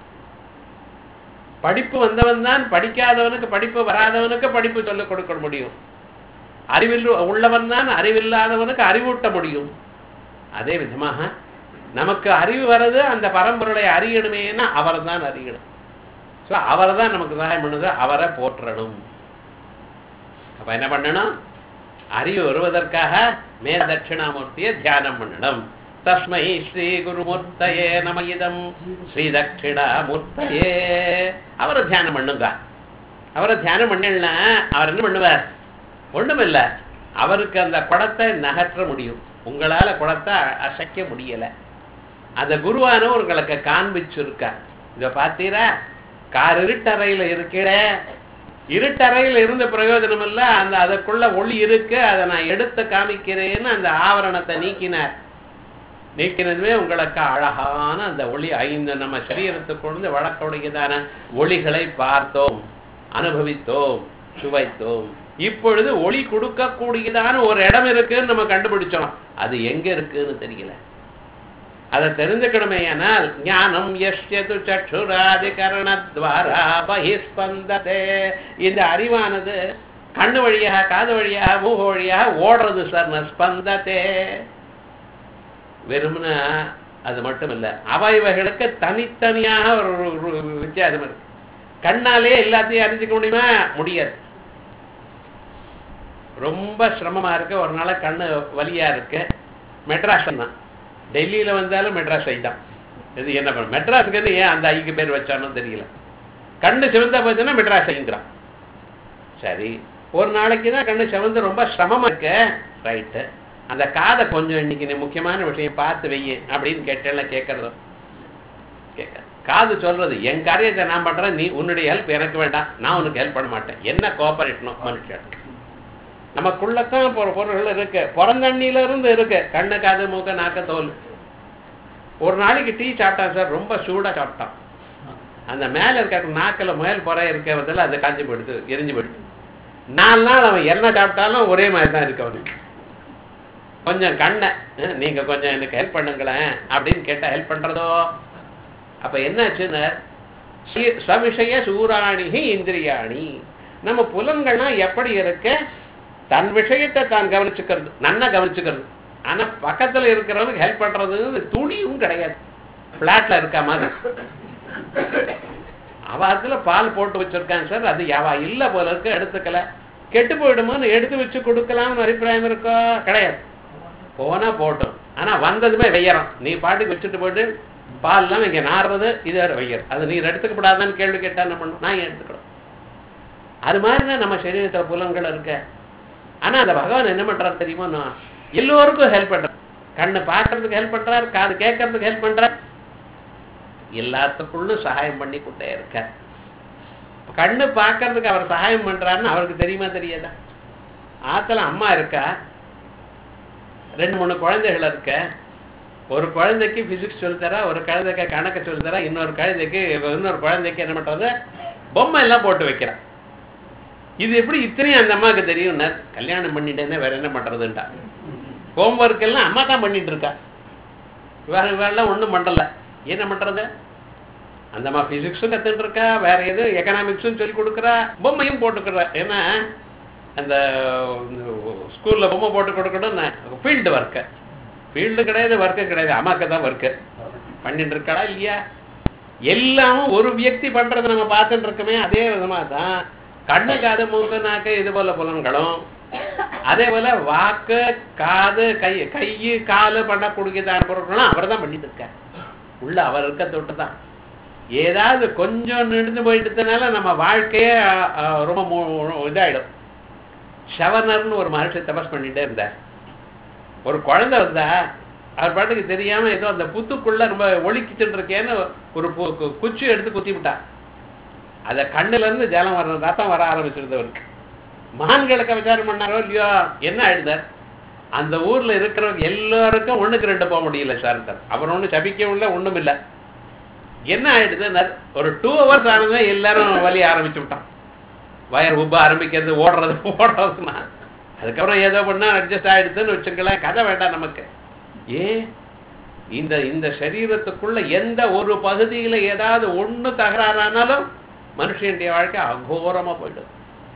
Speaker 1: படிப்பு வந்தவன் தான் படிக்காதவனுக்கு, படிப்பு வராதவனுக்கு படிப்பு சொல்லிக் கொடுக்க முடியும். அறிவில் உள்ளவன் தான் அறிவில்லாதவனுக்கு அறிவூட்ட முடியும். அதே விதமாக நமக்கு அறிவு வர்றது அந்த பரம்பரையை அறியணுமேனா அவர் தான் அறியணும். ஸோ அவரை தான் நமக்கு சகாயம் பண்ணுது, அவரை போற்றணும். அப்ப என்ன பண்ணணும்? அறிவு வருவதற்காக மே தட்சிணாமூர்த்தியை தியானம் பண்ணணும். தஸ்மை ஸ்ரீ குருமூர்த்தயே நம இதம் ஸ்ரீ தட்சிணாமூர்த்தயே. அவரை தியானம் பண்ணுங்க. அவரை தியானம் பண்ணலன்னா அவர் என்ன பண்ணுவார்? ஒண்ணுமில்லை, அவருக்கு அந்த குடத்தை நகற்ற முடியும். உங்களால குடத்தை அசைக்க முடியல. அந்த குருவான உங்களுக்கு காண்பிச்சிருக்க. இதை பார்த்தீரா, கார் இருட்டறையில இருக்கிற, இருட்டறையில இருந்த பிரயோஜனம் இல்ல, அந்த அதுக்குள்ள ஒளி இருக்கு, அதை நான் எடுத்து காமிக்கிறேன்னு அந்த ஆவரணத்தை நீக்கினார். நீக்கினதுமே உங்களுக்கு அழகான அந்த ஒளி 5 நம்ம சரீரத்துக்கு வழக்கொடையதான ஒளிகளை பார்த்தோம், அனுபவித்தோம், சுவைத்தோம். இப்பொழுது ஒளி கொடுக்கக்கூடியதான ஒரு இடம் இருக்குன்னு நம்ம கண்டுபிடிச்சோம். அது எங்க இருக்குன்னு தெரியல. அதை தெரிஞ்சுக்கணுமே. ஆனால் ஞானம் யஷ்யது சக்ஷுராதிகரணத்வாரா பஹிஸ்பந்ததே. இந்த அறிவானது கண்ணு வழியாக, காது வழியாக, மூக வழியாக ஓடுறது சார். ஸ்பந்ததே வெறும்னா அது மட்டும் இல்லை, அவைகளுக்கு தனித்தனியாக ஒரு வித்தியாசம் இருக்கு. கண்ணாலே எல்லாத்தையும் அறிஞ்சிக்க முடியுமா? முடியாது. ரொம்ப சிரமமா இருக்கு, ஒரு நாள் கண்ணு வலியா இருக்கு, மெட்ராஸ் தான். டெல்லியில வந்தாலும் மெட்ராஸ் ஐ தான். இது என்ன பண்ண மெட்ராஸுக்கு ஏன் அந்த ஐக்கு பேர் வச்சானோ தெரியல. கண்ணு சிவந்தா போச்சுன்னா மெட்ராஸ் ஐங்கிறான். சரி, ஒரு நாளைக்கு தான் கண்ணு சிவந்து ரொம்ப சிரமமா இருக்க, ரைட்டு. அந்த காதை கொஞ்சம் இன்னைக்கு நீ முக்கியமான விஷயம் பார்த்து வைய அப்படின்னு கேட்டேன். கேட்கறதோ கேட்க காது சொல்றது என் காரியத்தை நான் பண்றேன், நீ உன்னுடைய ஹெல்ப் எனக்கு வேண்டாம், நான் உனக்கு ஹெல்ப் பண்ண மாட்டேன். என்ன கோஆபரேஷனோ மனுஷன். நமக்குள்ளதான் பொருள்கள் இருக்கு, பிறந்தண்ணில இருந்து இருக்கு, கண்ணு காது மூக்க நாக்க தோல். ஒரு நாளைக்கு டீ சாப்பிட்டான் சார், ரொம்ப சூடா சாப்பிட்டான். அந்த மேல இருக்க நாக்கில் மேல் புற இருக்கிறதுல அது காஞ்சி போயிடுது, எரிஞ்சு போயிடுது. 4 நாள் அவன் என்ன சாப்பிட்டாலும் ஒரே மாதிரி தான் இருக்கு அவனுக்கு. கொஞ்சம் கண்ணை நீங்க கொஞ்சம் எனக்கு ஹெல்ப் பண்ணுங்களேன் அப்படின்னு கேட்டா ஹெல்ப் பண்றதோ. அப்ப என்னாச்சுன்னு ஸ்வவிஷய சூராணிஹி இந்திரியாணி. நம்ம புலன்கள்லாம் எப்படி இருக்கு, தன் விஷயத்தை தான் கவனிச்சுக்கிறது, நன்னா கவனிச்சுக்கிறது. ஆனா பக்கத்துல இருக்கிறவனுக்கு ஹெல்ப் பண்றது துணியும் கிடையாது. பிளாட்ல இருக்க மாதிரி அவ அதுல பால் போட்டு வச்சிருக்கான் சார், அது அவ இல்ல போல இருக்கு, எடுத்துக்கல, கெட்டு போயிடுமோன்னு எடுத்து வச்சு கொடுக்கலாம்னு அபிப்பிராயம் இருக்கோ? கிடையாது. போனா போட்டோம், ஆனா வந்ததுமே வெய்யறோம். நீ பாட்டுக்கு வச்சுட்டு போயிட்டு பால் எல்லாம் இங்க நாடுறது, இது வேற வெய்யர், அது நீர் எடுத்துக்கப்படாதான்னு கேள்வி கேட்டா என்ன பண்ணும்? நான் எடுத்துக்கணும். அது மாதிரிதான் நம்ம சரீரத்துல புலன்கள் இருக்க. ஆனா அந்த பகவான் என்ன பண்றாரு தெரியுமா, எல்லோருக்கும் ஹெல்ப் பண்றார். கண்ணு பார்க்கறதுக்கு ஹெல்ப் பண்றார், காது கேட்கறதுக்கு ஹெல்ப் பண்றார், எல்லாத்துக்குள்ளும் சகாயம் பண்ணி கொண்டே இருக்க. கண்ணு பார்க்கறதுக்கு அவர் சகாயம் பண்றாருன்னு அவருக்கு தெரியுமா தெரியாதா? ஆத்துல அம்மா இருக்கா, 2-3 குழந்தைகள் இருக்க. ஒரு குழந்தைக்கு பிசிக்ஸ் சொல்லித்தரா, ஒரு குழந்தைக்கு கணக்கு சொல்லித்தரா, இன்னொரு குழந்தைக்கு என்ன பண்றது, பொம்மை எல்லாம் போட்டு வைக்கிறா. இது எப்படி இத்தனையும் அந்த அம்மாவுக்கு தெரியும்? கல்யாணம் பண்ணிட்டேன்னா வேற என்ன பண்றதுன்ட்டா. ஹோம்ஒர்க் எல்லாம் அம்மா தான் பண்ணிட்டு இருக்கா, வேறெல்லாம் ஒண்ணும் பண்ணல. என்ன பண்றது? அந்த அம்மா பிசிக்ஸும் கத்துட்டு இருக்கா, வேற எதுவும் எக்கனாமிக்ஸும் சொல்லி கொடுக்குறா, பொம்மையும் போட்டுக்கிறா. ஏன்னா அந்த ஸ்கூல்ல பொம்மை போட்டு கொடுக்கணும், ஃபீல்டு ஒர்க்கு. ஃபீல்டு கிடையாது, ஒர்க்கு கிடையாது, அம்மாக்கு தான் ஒர்க்கு பண்ணிட்டு இருக்காளா இல்லையா? எல்லாமும் ஒரு வியக்தி பண்றதை நம்ம பார்த்துட்டு இருக்கோமே. அதே விதமா தான் கண்ணு காது மூக்கு நாக்கு இது போல புலன்களும், அதே போல வாக்கு காது கை காலு பண்ணக்கூடியதான பொருட்களும் அவர் தான் பண்ணிட்டு இருக்கார். உள்ள அவர் இருக்க தொட்டு தான். ஏதாவது கொஞ்சம் நின்று போயிட்டதுனால நம்ம வாழ்க்கையே ரொம்ப இதாயிடும். ஷவர்னர்னு ஒரு மனுஷன் தபஸ் பண்ணிட்டே இருந்தார். ஒரு குழந்தை வந்தா அவர் பாட்டுக்கு தெரியாம ஏதோ அந்த புத்துக்குள்ள ரொம்ப ஒளிக்கிட்டு இருக்கேன்னு ஒரு குச்சி எடுத்து குத்தி விட்டா. அத கண்ணுல இருந்து ஜலம் வர ரத்தம் வர ஆரம்பிச்சிருந்தவருக்கு. மகான்களுக்கு விசாரம் பண்ணாரோ இல்லையோ, என்ன ஆயிடுதார், அந்த ஊர்ல இருக்கிறவங்க எல்லாருக்கும் 1க்கு 2 போக முடியல சார். அவர் ஒண்ணு சபிக்கவும் இல்லை, ஒண்ணும் இல்லை. என்ன ஆயிடுது, ஒரு 2 ஹவர்ஸ் ஆனதுமே எல்லாரும் வலிய ஆரம்பிச்சு விட்டான். வயர் உப்ப ஆரம்பிக்கிறது, ஓடுறதுன்னா அதுக்கப்புறம் ஏதோ பண்ணா அட்ஜஸ்ட் ஆயிடுதுன்னு வச்சுக்கலாம். கதை வேண்டாம் நமக்கு. இந்த சரீரத்துக்குள்ள எந்த ஒரு பகுதியில ஏதாவது ஒண்ணு தகராறானாலும் மனுஷனுடைய வாழ்க்கை அகோரமா போயிடும்.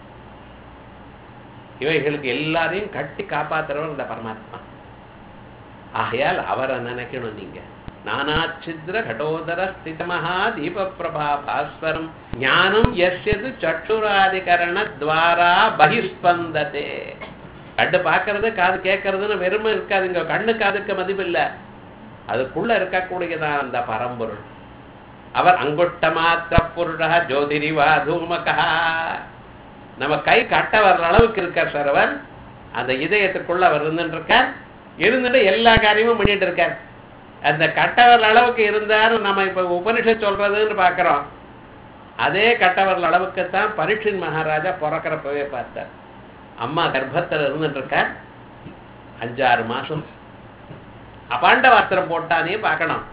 Speaker 1: இவைகளுக்கு எல்லாரையும் கட்டி காப்பாத்துறவர் இந்த பரமாத்மா. ஆகையால் அவரை நினைக்கணும். நீங்க நானாச்சித்ர கடோதர ஸ்திதமஹா தீப பிரபா பாஸ்வரம் ஞானம் யஸ்யது சட்டுராதிகரண துவாரா பகிஸ்பந்ததே. கண்ணு பார்க்கறது காது கேட்கறதுன்னு வெறுமை இருக்காதுங்க. கண்ணு காதுக்கு மதிப்பில்லை, அதுக்குள்ள இருக்கக்கூடியதான் அந்த பரம்பொருள். அவர் அங்குட்ட மாத்திர புருஷா ஜோதிரிவா தூமகா. நம்ம கை கட்ட வர்ற அளவுக்கு இருக்கார் சார் அவர். அந்த இதயத்துக்குள்ள அவர் இருந்துட்டு இருக்கார், இருந்துட்டு எல்லா காரியமும் பண்ணிட்டு இருக்கார். அந்த கட்ட வர்ற அளவுக்கு இருந்தாரு. நம்ம இப்ப உபனிஷத் சொல்றதுன்னு பாக்குறோம். அதே கட்ட வர்ற அளவுக்கு தான் பரீட்சித் மகாராஜா பிறக்கிறப்பவே பார்த்தார். அம்மா கர்ப்பத்தில் இருந்துட்டு இருக்கார் 5-6 மாசம். அபாண்டவாஸ்திரம் போட்டானே பார்க்கணும்.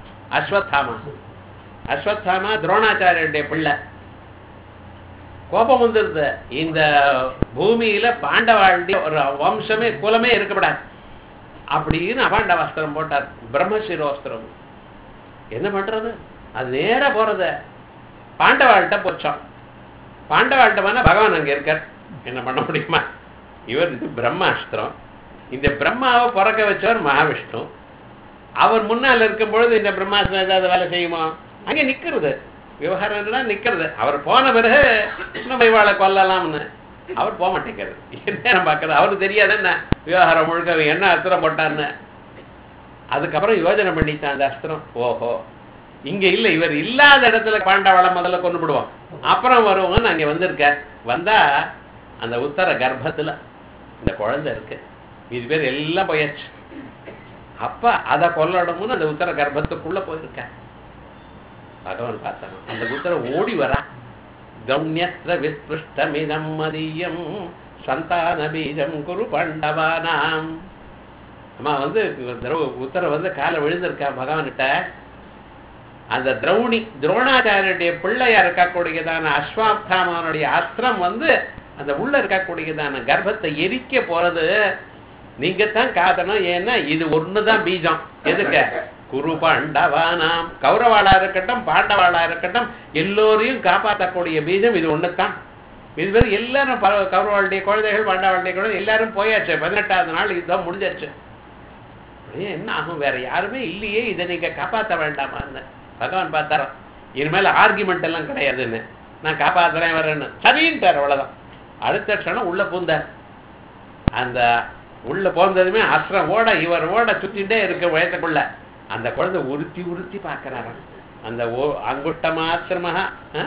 Speaker 1: அஸ்வத்தாமா துரோணாச்சாரியருடைய பிள்ளை. கோபம் வந்துருது, இந்த பூமியில பாண்டவாளுடைய ஒரு வம்சமே குலமே இருக்கப்படாது அப்படின்னு அபாண்டவாஸ்திரம் போட்டார். பிரம்மசிரோஸ்திரம். என்ன பண்றது, அது நேர போறது பாண்டவாள்கிட்ட போச்சோம். பாண்டவாள்கிட்ட வேணா பகவான் அங்க இருக்கார், என்ன பண்ண முடியுமா? இவர் இது பிரம்மாஸ்திரம். இந்த பிரம்மாவை பிறக்க வச்சவர் மகாவிஷ்ணு. அவர் முன்னால் இருக்கும் பொழுது இந்த பிரம்மாஸ்திரம் ஏதாவது வேலை செய்யுமா? அங்கே நிக்கிறது விவகாரம், நிக்கிறது. அவர் போன பிறகு நம்ம இவாளை கொல்லலாம்னு அவர் போக மாட்டேங்கிறது. என்ன பார்க்கறது அவருக்கு தெரியாது என்ன விவகாரம் முழுக்க என்ன அஸ்திரம் போட்டான்னு. அதுக்கப்புறம் யோஜனை பண்ணித்தான் அந்த அஸ்திரம். ஓஹோ இங்க இல்ல, இவர் இல்லாத இடத்துல பாண்டவாளை முதல்ல கொண்டு விடுவோம், அப்புறம் வருவோம்னு அங்க வந்திருக்க. வந்தா அந்த உத்தர கர்ப்பத்துல இந்த குழந்தை இருக்கு, இது பேர் எல்லாம் போயாச்சு. அப்ப அதை கொல்லணும்னு அந்த உத்தர கர்ப்பத்துக்குள்ள போயிருக்க. பகவான் பார்த்தாங்க, அந்த உத்தர ஓடி வரா. கம்யஸ்ர விஸ்பிருஷ்டமிதம் மதியம் சந்தான பீஜம் குரு பண்டவானாம். அம்மா உத்தர காலை விழுந்திருக்கா பகவான்கிட்ட. அந்த திரௌணி துரோணாச்சாரியருடைய பிள்ளையா இருக்கக்கூடியதான அஸ்வாத்தாமனுடைய அஸ்திரம் அந்த உள்ள இருக்கக்கூடியதான கர்ப்பத்தை எரிக்க போறது. நீங்க தான் காத்தணும், ஏன்னா இது ஒண்ணுதான் பீஜம். எதுக்க குரு பாண்டவானாம், கௌரவாளா இருக்கட்டும் பாண்டவாளா இருக்கட்டும் எல்லோரையும் காப்பாற்றக்கூடிய பீஜம் இது ஒண்ணுதான். இது பேர் எல்லாரும் கௌரவாளுடைய குழந்தைகள் பாண்டவாளுடைய குழந்தை எல்லாரும் போயாச்சு. 18வது நாள் இதுதான் முடிஞ்சாச்சு. என்ன ஆகும், வேற யாருமே இல்லையே, இதை நீங்க காப்பாற்ற வேண்டாமான்னு பகவான் பார்த்தாரோ. இனிமேல் ஆர்குமெண்ட் எல்லாம் கிடையாதுன்னு, நான் காப்பாத்துறேன் வரேன்னு சரின்ட்டார். அவ்வளவுதான். அடுத்த க்ஷணம் உள்ள பூந்தார். அந்த உள்ள போந்ததுமே அஸ்திரம் ஓட இவர் ஓட சுத்திட்டே இருக்க வயசுக்குள்ள அந்த குழந்தை உறுத்தி உறுத்தி பார்க்கிறாராம். அந்த அங்குஷ்ட மாத்திரமாக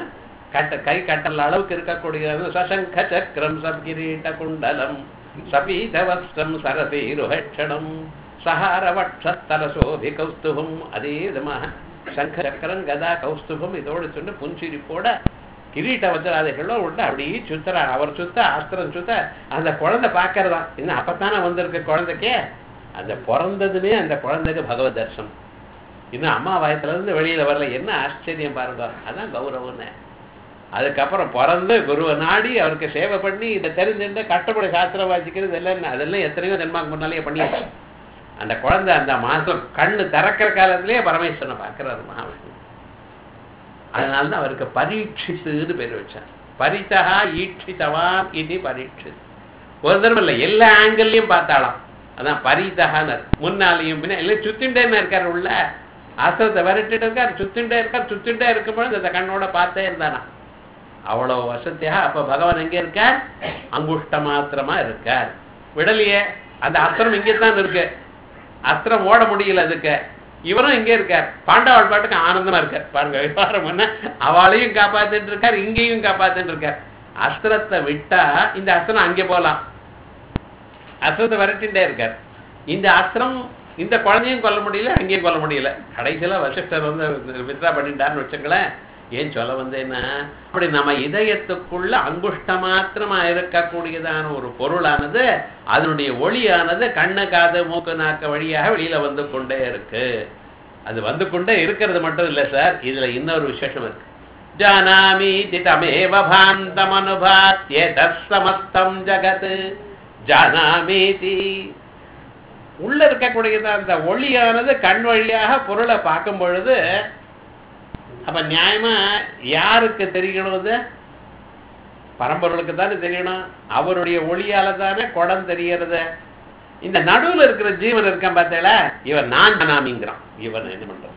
Speaker 1: கை கட்டல் அளவுக்கு இருக்கக்கூடிய சசங்க சக்கரம் சப்கிரீட குண்டலம் சபீதவஸ்திரம் சரசீருஹட்சணம் சஹாரவட்சத்தலசோபி கௌஸ்துபம். அதே விதமாக சங்க சக்கரம் கதா கௌஸ்துபம் இதோடு சொன்ன புன்சிரி போட கிரீட்ட வஜ்ராதிகளோ உள்ள அப்படியே சுத்துறா. அவர் சுத்த அஸ்திரம் சுத்த அந்த குழந்தை பார்க்கறதா. இன்னும் அப்பத்தானே வந்திருக்கு குழந்தைக்கே. அந்த பிறந்ததுமே அந்த குழந்தைக்கு பகவத் தர்சனம். இன்னும் அம்மா வயத்துல இருந்து வெளியில வரல. என்ன ஆச்சரியம் பாருங்க, அதான் கௌரவம்னு. அதுக்கப்புறம் பிறந்து குருவை நாடி அவருக்கு சேவை பண்ணி இதை தெரிஞ்சுட்டு கட்டப்படி சாஸ்திரம் வாசிக்கிறது எல்லாம் அதெல்லாம் எத்தனையோ ஜென்மாக்கு முன்னாலேயே பண்ணியாச்சு. அந்த குழந்தை அந்த மாசம் கண்ணு திறக்கிற காலத்திலேயே பரமேஸ்வரனை பார்க்கிறாரு மகாவிஷ்ணு. அதனால்தான் அவருக்கு பரீட்சித்துன்னு பேர் வச்சார். பரிதா ஈட்சித்தவான் இது பரீட்சித். ஒரு தரம் இல்லை, எல்லா ஆங்கிள்லையும் பார்த்தாலாம். அதான் பரிதகானர். முன்னாலையும் பின்ன எல்லாம் சுத்திண்டே இருக்காரு. உள்ள அசத்தை விரட்டிட்டு இருக்கார், சுத்திண்டே இருக்கார். சுத்திண்டே இருக்கும்போது அந்த கண்ணோட பார்த்தே இருந்தானா. அவ்வளவு வசதியாக அப்ப பகவான் எங்க இருக்கார்? அங்குஷ்ட மாத்திரமா இருக்கார். விடலையே, அந்த அஸ்திரம் இங்கேதான் இருக்கு. அஸ்திரம் ஓட முடியல அதுக்கு. இவரும் இங்கே இருக்கார். பாண்டவாள் பாட்டுக்கு ஆனந்தமா இருக்கார். பாருங்க விவகாரம் என்ன, அவளையும் காப்பாத்திட்டு இருக்கார், இங்கேயும் காப்பாத்திட்டு இருக்கார். அஸ்திரத்தை விட்டா இந்த அஸ்திரம் அங்கே போலாம். அஸ்திரத்தை விரட்டிண்டே இருக்கார். இந்த அஸ்திரம் இந்த குழந்தையும் கொல்ல முடியல, அங்கேயும் கொல்ல முடியல. கடைசியில வசிஷ்டர் வித்ரா பண்ணிட்டான்னு வச்சுங்களேன். ஏன் சொல்ல வந்தேன்னா, அப்படி நம்ம இதயத்துக்குள்ள அங்குஷ்ட மாத்திரமா இருக்கக்கூடியதான ஒரு பொருளானது அதனுடைய ஒளியானது கண்ணு காது மூக்கு நாக்க வழியாக வெளியில வந்து கொண்டே இருக்கு. அது வந்து கொண்டே இருக்கிறது மட்டும் இல்லை சார், இதுல இன்னொரு விசேஷம் இருக்கு. ஜானாமி திதமேவ பாந்தம் அனுபாத்யே தஸ்ஸமஸ்தம் ஜகத் ஜானாமீதி. உள்ள இருக்கக்கூடியது அந்த ஒளியானது கண் வழியாக பொருளை பார்க்கும் பொழுது அப்ப நியாயமா யாருக்கு தெரியணும்? பரம்பொருளுக்கு தானே தெரியணும். அவருடைய ஒளியால தானே குடம் தெரியறது. இந்த நடுவில் இருக்கிற ஜீவன் இருக்கான் பார்த்தேல, இவன் நான் ஜானாமிங்கிறான். இவன் என்ன பண்றான்?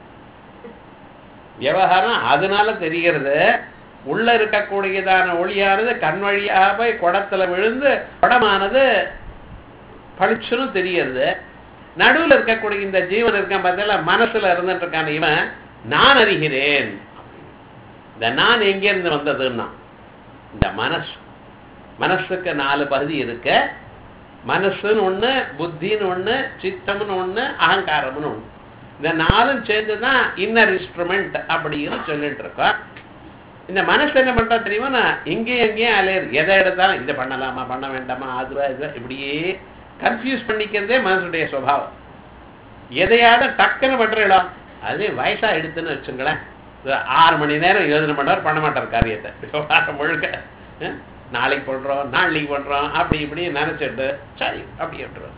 Speaker 1: விவகாரம் அதனால தெரிகிறது. உள்ள இருக்கக்கூடியதான ஒளியானது கண் வழியாக போய் குடத்துல விழுந்து குடமானது பளிச்சுன்னு தெரிகிறது. நடுவில் இருக்கக்கூடிய இந்த ஜீவன் இருக்கான் பார்த்தேல, மனசுல இருந்துட்டு இருக்கான இவன் நான் அறிகிறேன். இந்த நான் எங்க இருந்து வந்ததுன்னா, இந்த மனசுக்கு 4 பகுதி இருக்க. மனசுன்னு ஒண்ணு, புத்தின்னு ஒண்ணு, சித்தம்னு ஒண்ணு, அகங்காரம்னு ஒண்ணு. இந்த 4ம் சேர்ந்துதான் இன்னர் இன்ஸ்ட்ருமெண்ட் அப்படின்னு சொல்லிட்டு இருக்கோம். இந்த மனசு என்ன பண்றா தெரியுமா, நான் எங்கேயும் எங்கேயும் அலையர். எதை எடுத்தாலும் இதை பண்ணலாமா பண்ண வேண்டாமா அதுவா இதுவா இப்படியே கன்ஃபியூஸ் பண்ணிக்கிறதே மனசுடைய சுபாவம். எதையாவது டக்குன்னு பண்றோம். அது வயசா எடுத்துன்னு வச்சுங்களேன், 6 மணி நேரம் யோசனை பண்ணுவார், பண்ண மாட்டார் காரியத்தை. முழுக்க நாளைக்கு பண்றோம் நாளைக்கு பண்றோம் அப்படி இப்படி நினைச்சிட்டு சரி அப்படி விட்டுருவோம்.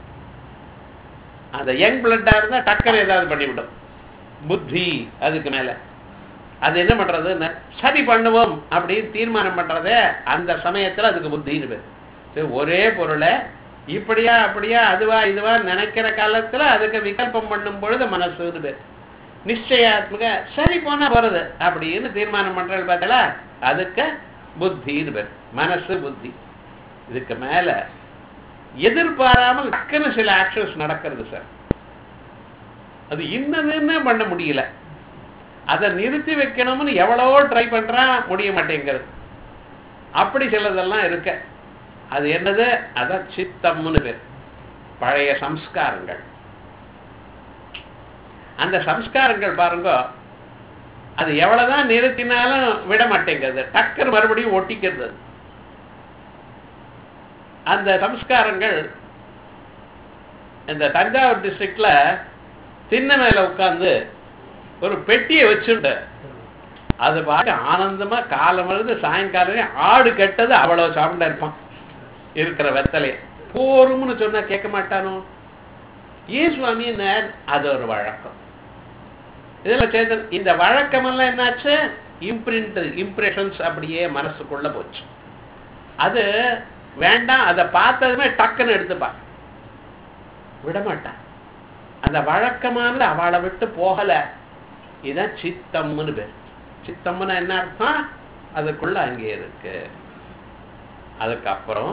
Speaker 1: அந்த யங் பிளட்டா இருந்தா டக்குன்னு ஏதாவது பண்ணிவிடும். புத்தி அதுக்கு மேல அது என்ன பண்றதுன்னு சரி பண்ணுவோம் அப்படின்னு தீர்மானம் பண்றதே அந்த சமயத்துல அதுக்கு புத்தின்னு பேர். ஒரே பொருளை இப்படியா அப்படியா அதுவா இதுவா நினைக்கிற காலத்துல அதுக்கு விகல்பம் பண்ணும் பொழுது மனசுன்னு பேர். நிச்சயாத்மக சரி போனா போறது அப்படின்னு தீர்மானம் பண்றது பார்த்தல, அதுக்கு புத்தின்னு பேர். மனசு புத்தி இதுக்கு மேல எதிர்பாராமல் சில ஆக்ஷன்ஸ் நடக்கிறது சார். அது இன்னதுன்னு பண்ண முடியல. அதை நிறுத்தி வைக்கணும்னு எவ்வளவோ ட்ரை பண்றான், முடிய மாட்டேங்கிறது. அப்படி சிலதெல்லாம் இருக்க. அது என்னது? அதான் சித்தம்னு பேர். பழைய சம்ஸ்காரங்கள். அந்த சம்ஸ்காரங்கள் பாருங்க, அது எவ்வளவுதான் நிறுத்தினாலும் விட மாட்டேங்கிறது, டக்கர் மறுபடியும் ஒட்டிக்கிறது. அந்த சம்ஸ்காரங்கள் இந்த தஞ்சாவூர் டிஸ்ட்ரிக்ட்ல திண்ணை மேல உட்கார்ந்து ஒரு பெட்டியை வச்சுட்டு அது பார்க்க ஆனந்தமா காலம் வருது சாயங்காலம் ஆடு கெட்டது அவ்வளவு சாப்பிட்டா இருப்பான் இருக்கிற வெத்தலைய. போரும்னு சொன்னா கேட்க மாட்டானோ? ஏன் சுவாமி? அது ஒரு வழக்கம். இதெல்லாம் சேர்த்து இந்த வழக்கமெல்லாம் என்னாச்சு? இம்ப்ரெஷன்ஸ் அப்படியே மனசுக்குள்ள போச்சு. அது வேண்டாம், அதை பார்த்ததுமே டக்குன்னு எடுத்துப்பா, விடமாட்டான். அந்த வழக்கமானது அவளை விட்டு போகல. இதான் சித்தம்னு பேர். சித்தம்னா என்ன அர்த்தம்? அதுக்குள்ள அங்கே இருக்கு. அதுக்கப்புறம்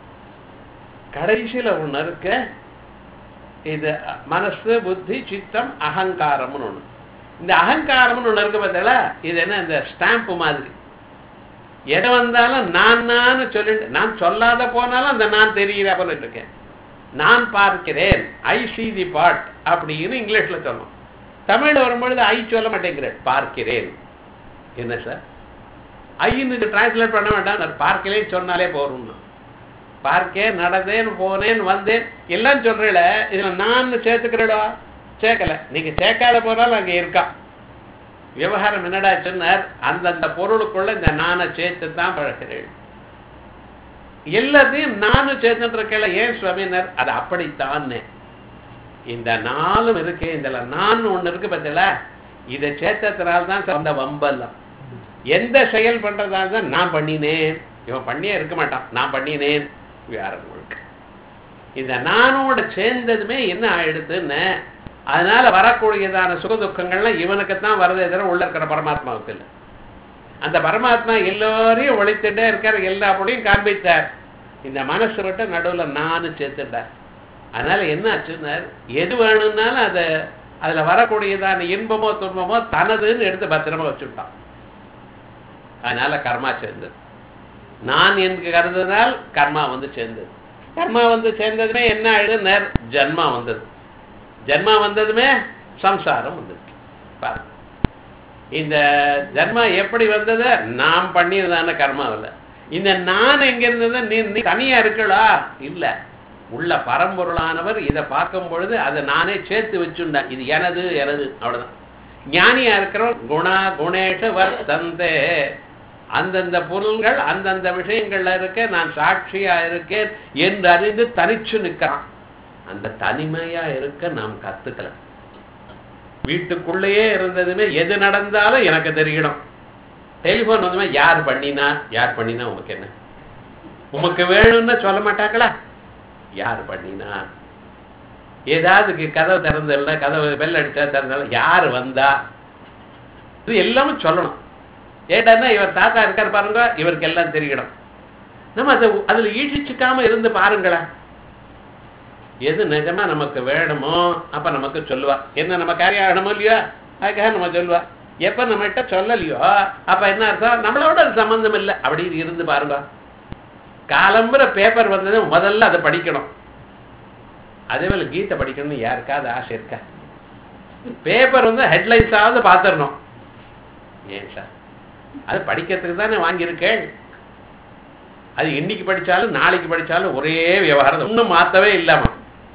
Speaker 1: கடைசியில ஒண்ணு இருக்கு. இது மனசு, புத்தி, சித்தம், அகங்காரம்னு ஒண்ணு. இந்த அகங்காரம்னு ஒண்ணு இருக்கு பார்த்தீங்களா? இது என்ன? இந்த ஸ்டாம்ப் மாதிரி. எதை வந்தாலும் நான் சொல்லிட்டு, நான் சொல்லாத போனாலும் அந்த நான் தெரிகிற போல இருக்கேன். நான் பார்க்கிறேன், ஐ சி தி பார்ட் அப்படின்னு இங்கிலீஷ்ல சொல்லணும். தமிழ்ல வரும்பொழுது ஐ சொல்ல மாட்டேங்கிறேன், பார்க்கிறேன். என்ன சார் ஐன்னு டிரான்ஸ்லேட் பண்ண வேண்டாம், பார்க்கிறேன் சொன்னாலே போறோம். பார்க்கேன், நடந்தேன், போனேன், வந்தேன் எல்லாம் சொல்றீல, இதுல நான் சேர்த்துக்கிறடா? சேர்க்கல. நீங்க சேர்க்காத போனாலும் அங்க இருக்கா. விவகாரம் என்னடா சொன்னார்? அந்தந்த பொருளுக்குள்ள இந்த நானை சேர்த்து தான் பழகிறேன். எல்லாத்தையும் நானும் சேர்த்துட்டு இருக்கல. ஏன் சுவாமினர்? அது அப்படித்தான். இந்த நாளும் இருக்கு, இந்த நான் ஒண்ணு இருக்கு பார்த்தல, இதை சேர்த்ததுனால்தான் அந்த வம்பெல்லாம். எந்த செயல் பண்றதால்தான் நான் பண்ணினேன், இவன் பண்ணியே இருக்க மாட்டான், நான் பண்ணினேன். யாரும் முழுக்க இந்த நானோட சேர்ந்ததுமே என்ன ஆயிடுதுன்னு, அதனால வரக்கூடியதான சுக துக்கங்கள்லாம் இவனுக்குத்தான் வரதே தவிர உள்ள இருக்கிற பரமாத்மாவுக்கு இல்லை. அந்த பரமாத்மா எல்லோரையும் ஒழித்துட்டே இருக்கார், எல்லா பொடியும் காண்பித்தார். இந்த மனசு விட்டு நடுவுல நானு சேர்த்துட்டார். அதனால என்ன ஆச்சுன்னார், எது வேணும்னாலும் அதை அதுல வரக்கூடியதான இன்பமோ துன்பமோ தனதுன்னு எடுத்து பத்திரமா வச்சுட்டான். அதனால கர்மா சேர்ந்தது. நான் எனக்கு கருதுனால் கர்மா வந்து சேர்ந்தது. கர்மா வந்து சேர்ந்ததுமே என்ன ஆயிடுது? ஜன்மா வந்தது. ஜன்மா வந்ததுமே சம்சாரம் வந்தது. இந்த ஜன்மா எப்படி வந்தது? நாம் பண்ணியதான கர்மா இல்ல. இந்த நான் எங்க இருந்தது? நீ தனியா இருக்கலா? இல்ல, உள்ள பரம்பொருளானவர் இதை பார்க்கும் பொழுது அதை நானே சேர்த்து வச்சுண்டேன். இது எனது எனது, அவ்வளவுதான். ஞானியா இருக்கிறவன் குணா குணேஷ வர்த்தந்தே, அந்தந்த பொருள்கள் அந்தந்த விஷயங்கள்ல இருக்க நான் சாட்சியா இருக்கேன் என்று அறிந்து தனிச்சு நிற்கிறான். அந்த தனிமையா இருக்க நாம் கத்துக்கல. வீட்டுக்குள்ளேயே இருந்ததுமே எது நடந்தாலும் எனக்கு தெரியணும். டெலிபோன் வந்ததுமே யார் பண்ணினா யார் பண்ணினா உமக்கு என்ன? உமக்கு வேணும்னு சொல்ல மாட்டாங்களா? யார் பண்ணினா? ஏதாவது கதவு திறந்தல, கதவு பெல் அடிச்சா திறந்தால, யார் வந்தா, இது எல்லாமே சொல்லணும். ஏட்டான்னா இவர் தாத்தா இருக்கார் பாருங்க, இவருக்கு எல்லாம் தெரியணும். நம்ம அதை அதுல ஈழிச்சுக்காம இருந்து பாருங்களேன். எது நிஜமா நமக்கு வேணுமோ அப்ப நமக்கு சொல்லுவா. என்ன நம்ம காரியம் ஆகணுமோ இல்லையோ அதுக்காக நம்ம சொல்லுவா. எப்ப நம்ம கிட்ட சொல்லலையோ அப்ப என்ன அர்த்தம்? நம்மளோட அது சம்பந்தம் இல்லை அப்படின்னு இருந்து பாருங்க. காலம்புற பேப்பர் வந்தது முதல்ல அதை படிக்கணும். அதே போல கீதை படிக்கணும்னு யாருக்காவது ஆசை இருக்கா? பேப்பர் வந்து ஹெட்லைன்ஸ் ஆவது பார்த்துடணும். ஏன் சார்? அது படிக்கிறதுக்கு தானே வாங்கியிருக்கேன். அது இன்னைக்கு படிச்சாலும் நாளைக்கு படிச்சாலும் ஒரே விவகாரம், இன்னும் மாத்தவே இல்லாம.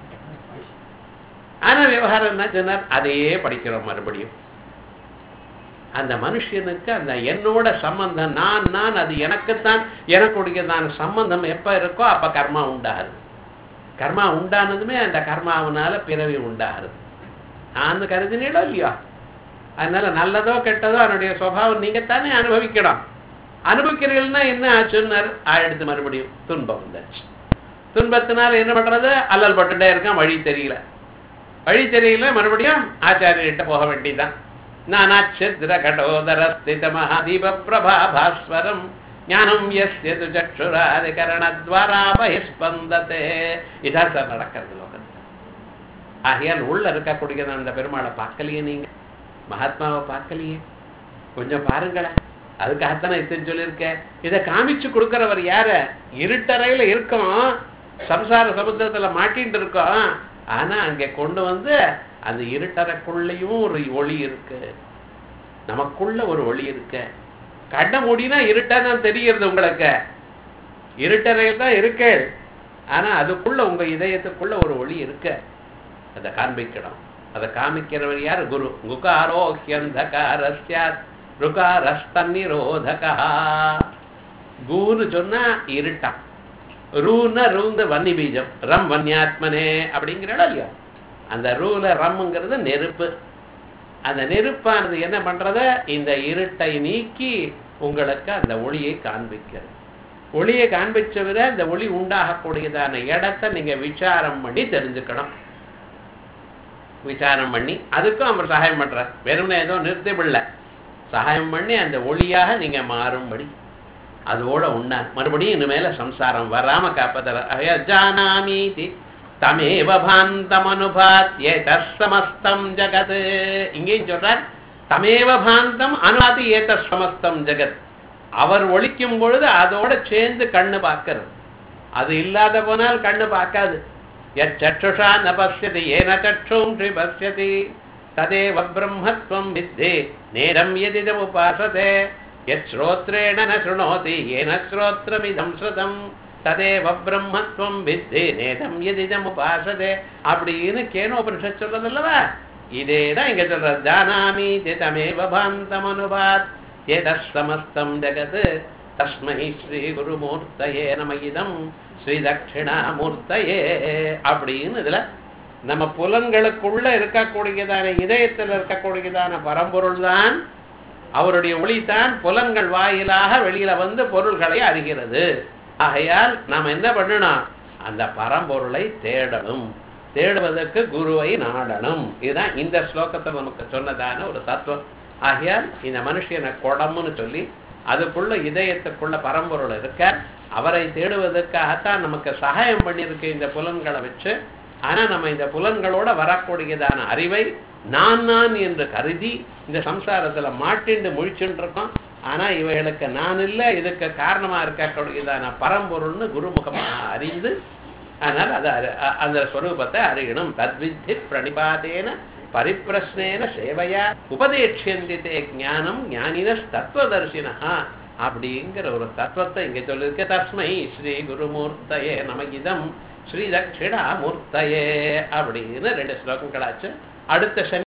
Speaker 1: ஆனா விவகாரம் என்ன சொன்னார்? அதையே படிக்கிறோம் மறுபடியும். அந்த மனுஷனுக்கு அந்த என்னோட சம்பந்தம், நான் அது எனக்குத்தான், எனக்குடையதான சம்பந்தம் எப்ப இருக்கோ அப்ப கர்மா உண்டாகுது. கர்மா உண்டானதுமே அந்த கர்மாவனால பிறவி உண்டாகுது. நான் கருதினீடோ இல்லையா? அதனால நல்லதோ கெட்டதோ அதனுடைய சுபாவம் நீங்கத்தானே அனுபவிக்கணும். அனுபவிக்கிறீர்கள்னா என்ன ஆச்சுன்னார்? ஆயிடுத்து மறுபடியும் துன்பம் வந்தாச்சு. துன்பத்தினால என்ன பண்றது? அல்லல் பட்டுட்டே இருக்கான், வழி தெரியல. வழி தெரியல, மறுபடியும் ஆச்சாரியர்கிட்ட போக வேண்டியதான். நானாச்சித்ர கடோதர ஸ்தித மகாதீப பிரபா பாஸ்வரம் ஞானம் எஸ்ய து சக்ஷுராதிகரணத்வாரா பகிஸ்பந்ததே. இதான் சார் நடக்கிறது லோகத்தில். ஆகையால் உள்ள இருக்கக்கூடிய அந்த பெருமாளை பார்க்கலையே, நீங்க மகாத்மாவை பார்க்கலையே, கொஞ்சம் பாருங்களேன். அதுக்காகத்தானே இத்தனை சொல்லியிருக்கேன். இதை காமிச்சு கொடுக்கிறவர் யார? இருட்டறையில இருக்கோம், சம்சார சமுத்திரத்துல மாட்டின்னு இருக்கோம். ஆனா அங்க கொண்டு வந்து அந்த இருட்டறைக்குள்ளேயும் ஒரு ஒளி இருக்கு, நமக்குள்ள ஒரு ஒளி இருக்கு. கண்ண மூடினா இருட்டா தான் தெரிகிறது உங்களுக்கு, இருட்டறையில் தான் இருக்கு. ஆனா அதுக்குள்ள உங்க இதயத்துக்குள்ள ஒரு ஒளி இருக்கு, அதை காண்பிக்கணும். அதை காமிக்கிறவர் யார்? குரு. குகாரோஹ்யந்தகாரஸ்யாத் ருகாரஸ்தன்னிரோதகா. கூன்னு சொன்னா இருட்டா, ரூன்னா ரூந்த வன்னி பீஜம், ரம் வன்யாத்மனே அப்படிங்கிறோம் இல்லையா. அந்த ரூல ரம்ங்கிறது நெருப்பு. அந்த நெருப்பானது என்ன பண்றத? இந்த இருட்டை நீக்கி உங்களுக்கு அந்த ஒளியை காண்பிக்கிறது. ஒளியை காண்பிச்சவரை அந்த ஒளி உண்டாகக்கூடியதான இடத்தை நீங்க விசாரம் பண்ணி தெரிஞ்சுக்கணும். விசாரம் பண்ணி அதுக்கும் அவர் சகாயம் பண்றார். வெறும்னே ஏதோ நிறுத்தவில்லை, சகாயம் பண்ணி அந்த ஒளியாக நீங்க மாறும்படி அதோட உண்டார். மறுபடியும் இனிமேல சம்சாரம் வராம காப்பதற. ஜானாமீதி தமேவ பாந்தம் அனுபாத்யே தஸ்ஸமஸ்தம் ஜகத். இங்கேயும் சொல்றார், தமேவ பாந்தம் அனுபாதி ஏதஸ்ஸமஸ்தம் ஜகத். அவர் ஒழிக்கும் பொழுது அதோட சேர்ந்து கண்ணு பார்க்கிறது. அது இல்லாத போனால் கண்ணு பார்க்காது. யச்சக்ஷுஷா ந பஷ்யதி ஏன சக்ஷும்ஷி பஷ்யதி ததேவ பிரம்மத்வம் வித்தி நேரம் யதிதம் உபாசதே. யத் ஸ்ரோத்ரேண ந ஸ்ருணோதி ஏன ஸ்ரோத்ரமிதம் ஸ்ருதம் ததேவ பிரம்மத்வம் வித்தி நேரம் யதிதம் உபாசதே அப்படின்னு கேனோபனிஷத் சொல்றது அல்லவா. இதேதான் இங்க சொல்ற. ஜானாமி தமேவ பாந்தம் அனுபாத் ஏதஸ்ஸமஸ்தம் ஜகத் தஸ்மை ஸ்ரீ குருமூர்த்தயே நமயிதம் ஸ்ரீ தட்சிணாமூர்த்தயே அப்படின்னு இதுல நம்ம புலன்களுக்குள்ள இருக்கக்கூடியதான இதயத்தில் இருக்கக்கூடியதான பரம்பொருள் தான், அவருடைய ஒளிதான் புலன்கள் வாயிலாக வெளியில வந்து பொருள்களை அறிகிறது. ஆகையால் நாம் என்ன பண்ணணும்? அந்த பரம்பொருளை தேடணும். தேடுவதற்கு குருவை நாடணும். இதுதான் இந்த ஸ்லோகத்தில் நமக்கு சொன்னதான ஒரு தத்துவம். ஆகையால் இந்த மனுஷனை குடம்னு சொல்லி அதுக்குள்ள இதயத்துக்குள்ள பரம்பொருள் இருக்க, அவரை தேடுவதற்காகத்தான் நமக்கு சகாயம் பண்ணியிருக்கு இந்த புலன்களை வச்சு. ஆனா நம்ம இந்த புலன்களோட வரக்கூடியதான அறிவை நான் நான் என்று கருதி இந்த சம்சாரத்துல மாட்டிண்டு முழிச்சுட்டு இருக்கோம். ஆனா இவைகளுக்கு நான் இல்லை, இதுக்கு காரணமா இருக்கக்கூடியதான பரம்பொருள்னு குருமுகமாக அறிந்து, அதனால அதை அந்த ஸ்வரூபத்தை அறியணும். தத்வித்தி பிரணிபாதேன பரிப்பிரஸ்னேன சேவையா உபதேட்சியந்தி தே ஞானம் ஞானின தத்துவதர்சினா அப்படிங்கிற ஒரு தத்துவத்தை இங்க சொல்லிருக்க. தஸ்மை ஸ்ரீ குருமூர்த்தயே நமகிதம் ஸ்ரீ தட்சிணாமூர்த்தயே அப்படின்னு 2 ஸ்லோகங்களாச்சு. அடுத்த